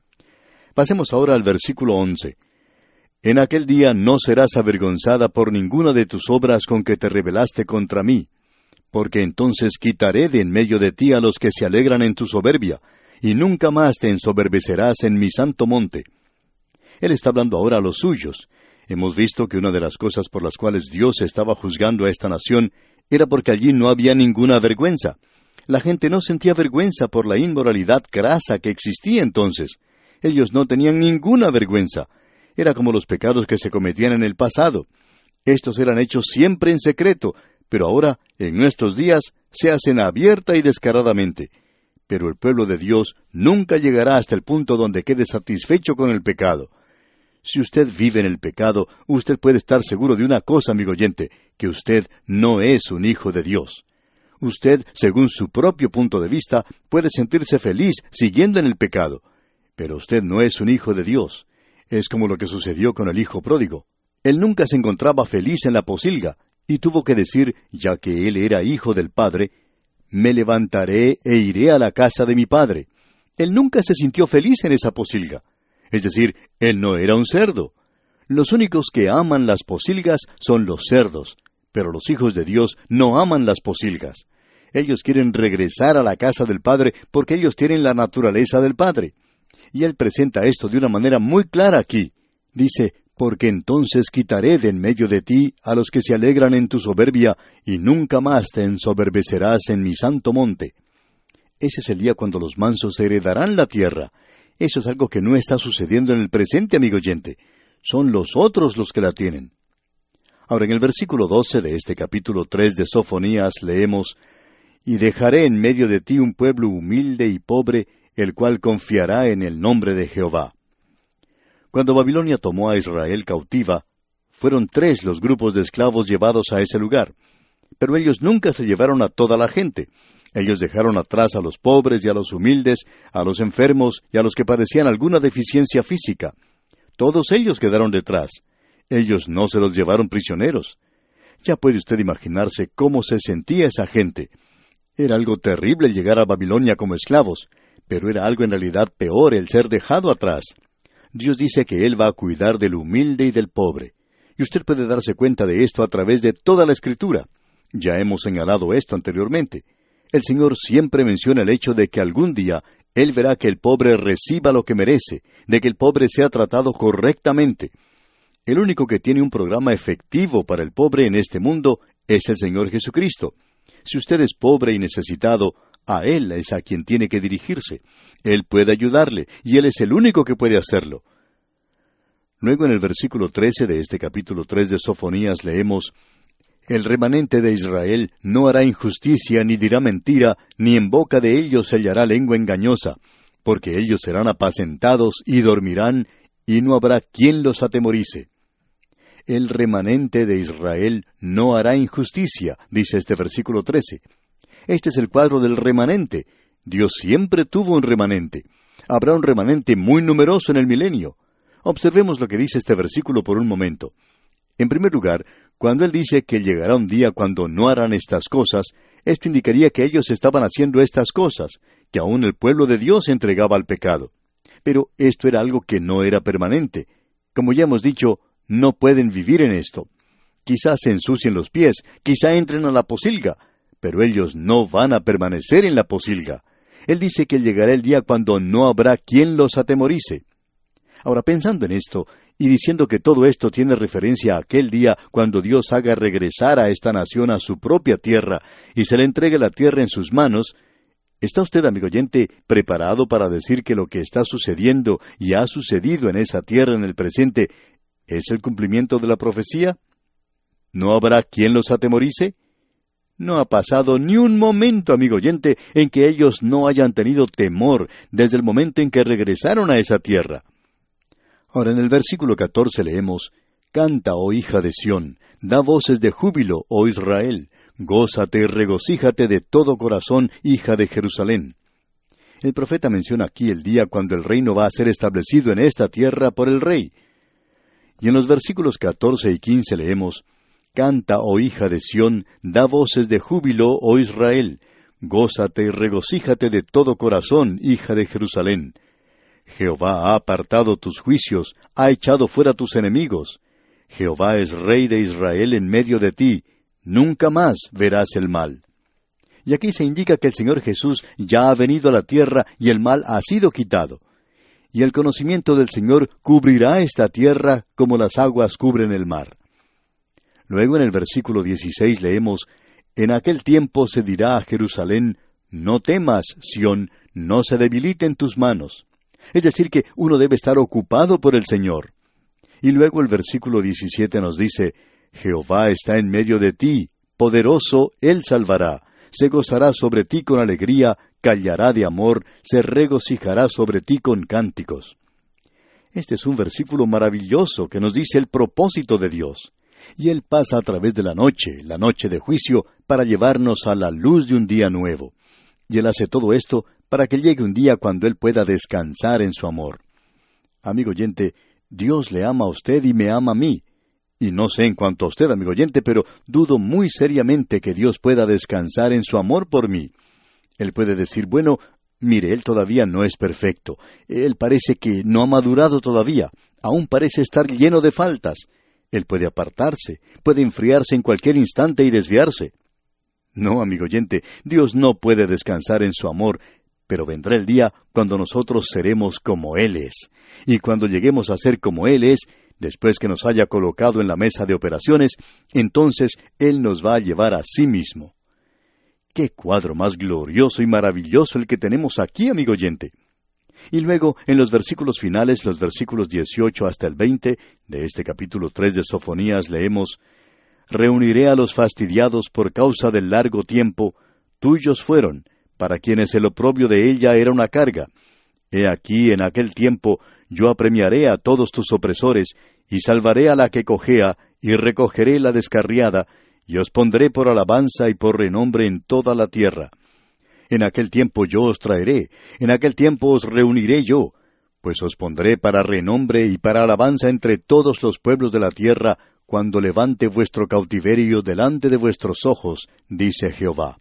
Pasemos ahora al versículo once. En aquel día no serás avergonzada por ninguna de tus obras con que te rebelaste contra mí, porque entonces quitaré de en medio de ti a los que se alegran en tu soberbia, y nunca más te ensoberbecerás en mi santo monte. Él está hablando ahora a los suyos. Hemos visto que una de las cosas por las cuales Dios estaba juzgando a esta nación era porque allí no había ninguna vergüenza. La gente no sentía vergüenza por la inmoralidad grasa que existía entonces. Ellos no tenían ninguna vergüenza. Era como los pecados que se cometían en el pasado. Estos eran hechos siempre en secreto, pero ahora, en nuestros días, se hacen abierta y descaradamente. Pero el pueblo de Dios nunca llegará hasta el punto donde quede satisfecho con el pecado. Si usted vive en el pecado, usted puede estar seguro de una cosa, amigo oyente, que usted no es un hijo de Dios. Usted, según su propio punto de vista, puede sentirse feliz siguiendo en el pecado. Pero usted no es un hijo de Dios. Es como lo que sucedió con el hijo pródigo. Él nunca se encontraba feliz en la posilga, y tuvo que decir, ya que él era hijo del Padre, «Me levantaré e iré a la casa de mi Padre». Él nunca se sintió feliz en esa posilga. Es decir, él no era un cerdo. Los únicos que aman las posilgas son los cerdos, pero los hijos de Dios no aman las posilgas. Ellos quieren regresar a la casa del Padre porque ellos tienen la naturaleza del Padre. Y él presenta esto de una manera muy clara aquí. Dice, «Porque entonces quitaré de en medio de ti a los que se alegran en tu soberbia, y nunca más te ensoberbecerás en mi santo monte». Ese es el día cuando los mansos heredarán la tierra. Eso es algo que no está sucediendo en el presente, amigo oyente. Son los otros los que la tienen. Ahora, en el versículo doce de este capítulo tres de Sofonías leemos, «Y dejaré en medio de ti un pueblo humilde y pobre, el cual confiará en el nombre de Jehová». Cuando Babilonia tomó a Israel cautiva, fueron tres los grupos de esclavos llevados a ese lugar. Pero ellos nunca se llevaron a toda la gente. Ellos dejaron atrás a los pobres y a los humildes, a los enfermos y a los que padecían alguna deficiencia física. Todos ellos quedaron detrás. Ellos no se los llevaron prisioneros. Ya puede usted imaginarse cómo se sentía esa gente. Era algo terrible llegar a Babilonia como esclavos, pero era algo en realidad peor el ser dejado atrás. Dios dice que Él va a cuidar del humilde y del pobre. Y usted puede darse cuenta de esto a través de toda la Escritura. Ya hemos señalado esto anteriormente. El Señor siempre menciona el hecho de que algún día Él verá que el pobre reciba lo que merece, de que el pobre sea tratado correctamente. El único que tiene un programa efectivo para el pobre en este mundo es el Señor Jesucristo. Si usted es pobre y necesitado, a Él es a quien tiene que dirigirse. Él puede ayudarle, y Él es el único que puede hacerlo. Luego en el versículo trece de este capítulo tres de Sofonías leemos, «El remanente de Israel no hará injusticia ni dirá mentira, ni en boca de ellos se hallará lengua engañosa, porque ellos serán apacentados y dormirán, y no habrá quien los atemorice». El remanente de Israel no hará injusticia, dice este versículo trece. Este es el cuadro del remanente. Dios siempre tuvo un remanente. Habrá un remanente muy numeroso en el milenio. Observemos lo que dice este versículo por un momento. En primer lugar, cuando Él dice que llegará un día cuando no harán estas cosas, esto indicaría que ellos estaban haciendo estas cosas, que aún el pueblo de Dios se entregaba al pecado. Pero esto era algo que no era permanente. Como ya hemos dicho, no pueden vivir en esto. Quizás se ensucien los pies, quizá entren a la posilga, pero ellos no van a permanecer en la posilga. Él dice que llegará el día cuando no habrá quien los atemorice. Ahora, pensando en esto, y diciendo que todo esto tiene referencia a aquel día cuando Dios haga regresar a esta nación a su propia tierra y se le entregue la tierra en sus manos, ¿está usted, amigo oyente, preparado para decir que lo que está sucediendo y ha sucedido en esa tierra en el presente es el cumplimiento de la profecía? ¿No habrá quien los atemorice? No ha pasado ni un momento, amigo oyente, en que ellos no hayan tenido temor desde el momento en que regresaron a esa tierra. Ahora, en el versículo catorce leemos, Canta, oh hija de Sión, da voces de júbilo, oh Israel. Gózate y regocíjate de todo corazón, hija de Jerusalén. El profeta menciona aquí el día cuando el reino va a ser establecido en esta tierra por el rey. Y en los versículos catorce y quince leemos, Canta, oh hija de Sión, da voces de júbilo, oh Israel. Gózate y regocíjate de todo corazón, hija de Jerusalén. Jehová ha apartado tus juicios, ha echado fuera tus enemigos. Jehová es rey de Israel en medio de ti, nunca más verás el mal. Y aquí se indica que el Señor Jesús ya ha venido a la tierra y el mal ha sido quitado. Y el conocimiento del Señor cubrirá esta tierra como las aguas cubren el mar. Luego en el versículo dieciséis leemos, En aquel tiempo se dirá a Jerusalén, No temas, Sión, no se debiliten tus manos. Es decir, que uno debe estar ocupado por el Señor. Y luego el versículo diecisiete nos dice, Jehová está en medio de ti, poderoso, Él salvará. Se gozará sobre ti con alegría, callará de amor, se regocijará sobre ti con cánticos. Este es un versículo maravilloso que nos dice el propósito de Dios. Y Él pasa a través de la noche, la noche de juicio, para llevarnos a la luz de un día nuevo. Y Él hace todo esto para que llegue un día cuando Él pueda descansar en su amor. Amigo oyente, Dios le ama a usted y me ama a mí. Y no sé en cuanto a usted, amigo oyente, pero dudo muy seriamente que Dios pueda descansar en su amor por mí. Él puede decir, bueno, mire, Él todavía no es perfecto. Él parece que no ha madurado todavía. Aún parece estar lleno de faltas. Él puede apartarse, puede enfriarse en cualquier instante y desviarse. No, amigo oyente, Dios no puede descansar en su amor, pero vendrá el día cuando nosotros seremos como Él es. Y cuando lleguemos a ser como Él es, después que nos haya colocado en la mesa de operaciones, entonces Él nos va a llevar a sí mismo. ¡Qué cuadro más glorioso y maravilloso el que tenemos aquí, amigo oyente! Y luego, en los versículos finales, los versículos dieciocho hasta el veinte, de este capítulo tres de Sofonías, leemos, Reuniré a los fastidiados por causa del largo tiempo, tuyos fueron, para quienes el oprobio de ella era una carga. He aquí, en aquel tiempo, yo apremiaré a todos tus opresores, y salvaré a la que cojea, y recogeré la descarriada, y os pondré por alabanza y por renombre en toda la tierra. En aquel tiempo yo os traeré, en aquel tiempo os reuniré yo, pues os pondré para renombre y para alabanza entre todos los pueblos de la tierra, cuando levante vuestro cautiverio delante de vuestros ojos, dice Jehová.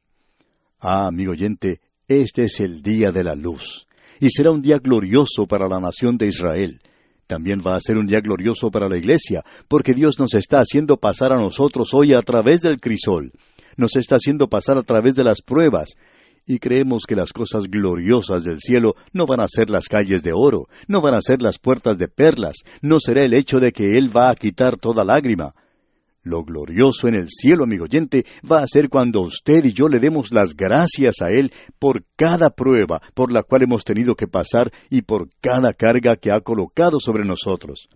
Ah, amigo oyente, este es el día de la luz, y será un día glorioso para la nación de Israel. También va a ser un día glorioso para la iglesia, porque Dios nos está haciendo pasar a nosotros hoy a través del crisol. Nos está haciendo pasar a través de las pruebas, y creemos que las cosas gloriosas del cielo no van a ser las calles de oro, no van a ser las puertas de perlas, no será el hecho de que Él va a quitar toda lágrima. Lo glorioso en el cielo, amigo oyente, va a ser cuando usted y yo le demos las gracias a Él por cada prueba por la cual hemos tenido que pasar y por cada carga que ha colocado sobre nosotros.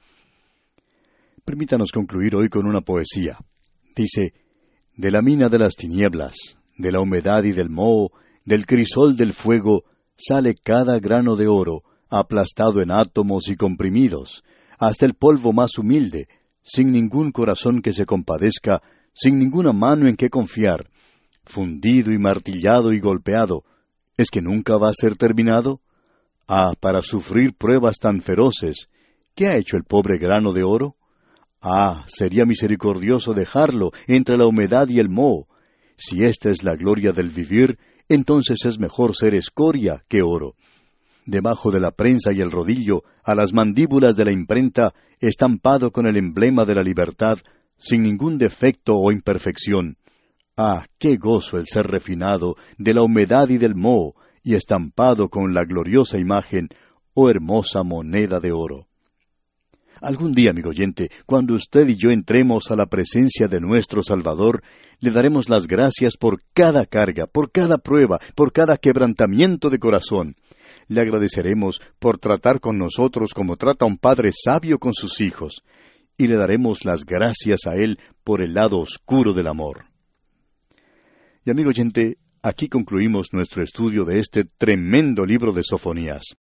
Permítanos concluir hoy con una poesía. Dice, de la mina de las tinieblas, de la humedad y del moho, del crisol del fuego, sale cada grano de oro, aplastado en átomos y comprimidos, hasta el polvo más humilde, sin ningún corazón que se compadezca, sin ninguna mano en que confiar, fundido y martillado y golpeado, ¿es que nunca va a ser terminado? Ah, para sufrir pruebas tan feroces, ¿qué ha hecho el pobre grano de oro? Ah, sería misericordioso dejarlo entre la humedad y el moho. Si esta es la gloria del vivir, entonces es mejor ser escoria que oro. Debajo de la prensa y el rodillo, a las mandíbulas de la imprenta, estampado con el emblema de la libertad, sin ningún defecto o imperfección. Ah, qué gozo el ser refinado de la humedad y del moho, y estampado con la gloriosa imagen, oh hermosa moneda de oro. Algún día, amigo oyente, cuando usted y yo entremos a la presencia de nuestro Salvador, le daremos las gracias por cada carga, por cada prueba, por cada quebrantamiento de corazón. Le agradeceremos por tratar con nosotros como trata un padre sabio con sus hijos, y le daremos las gracias a Él por el lado oscuro del amor. Y amigo oyente, aquí concluimos nuestro estudio de este tremendo libro de Sofonías.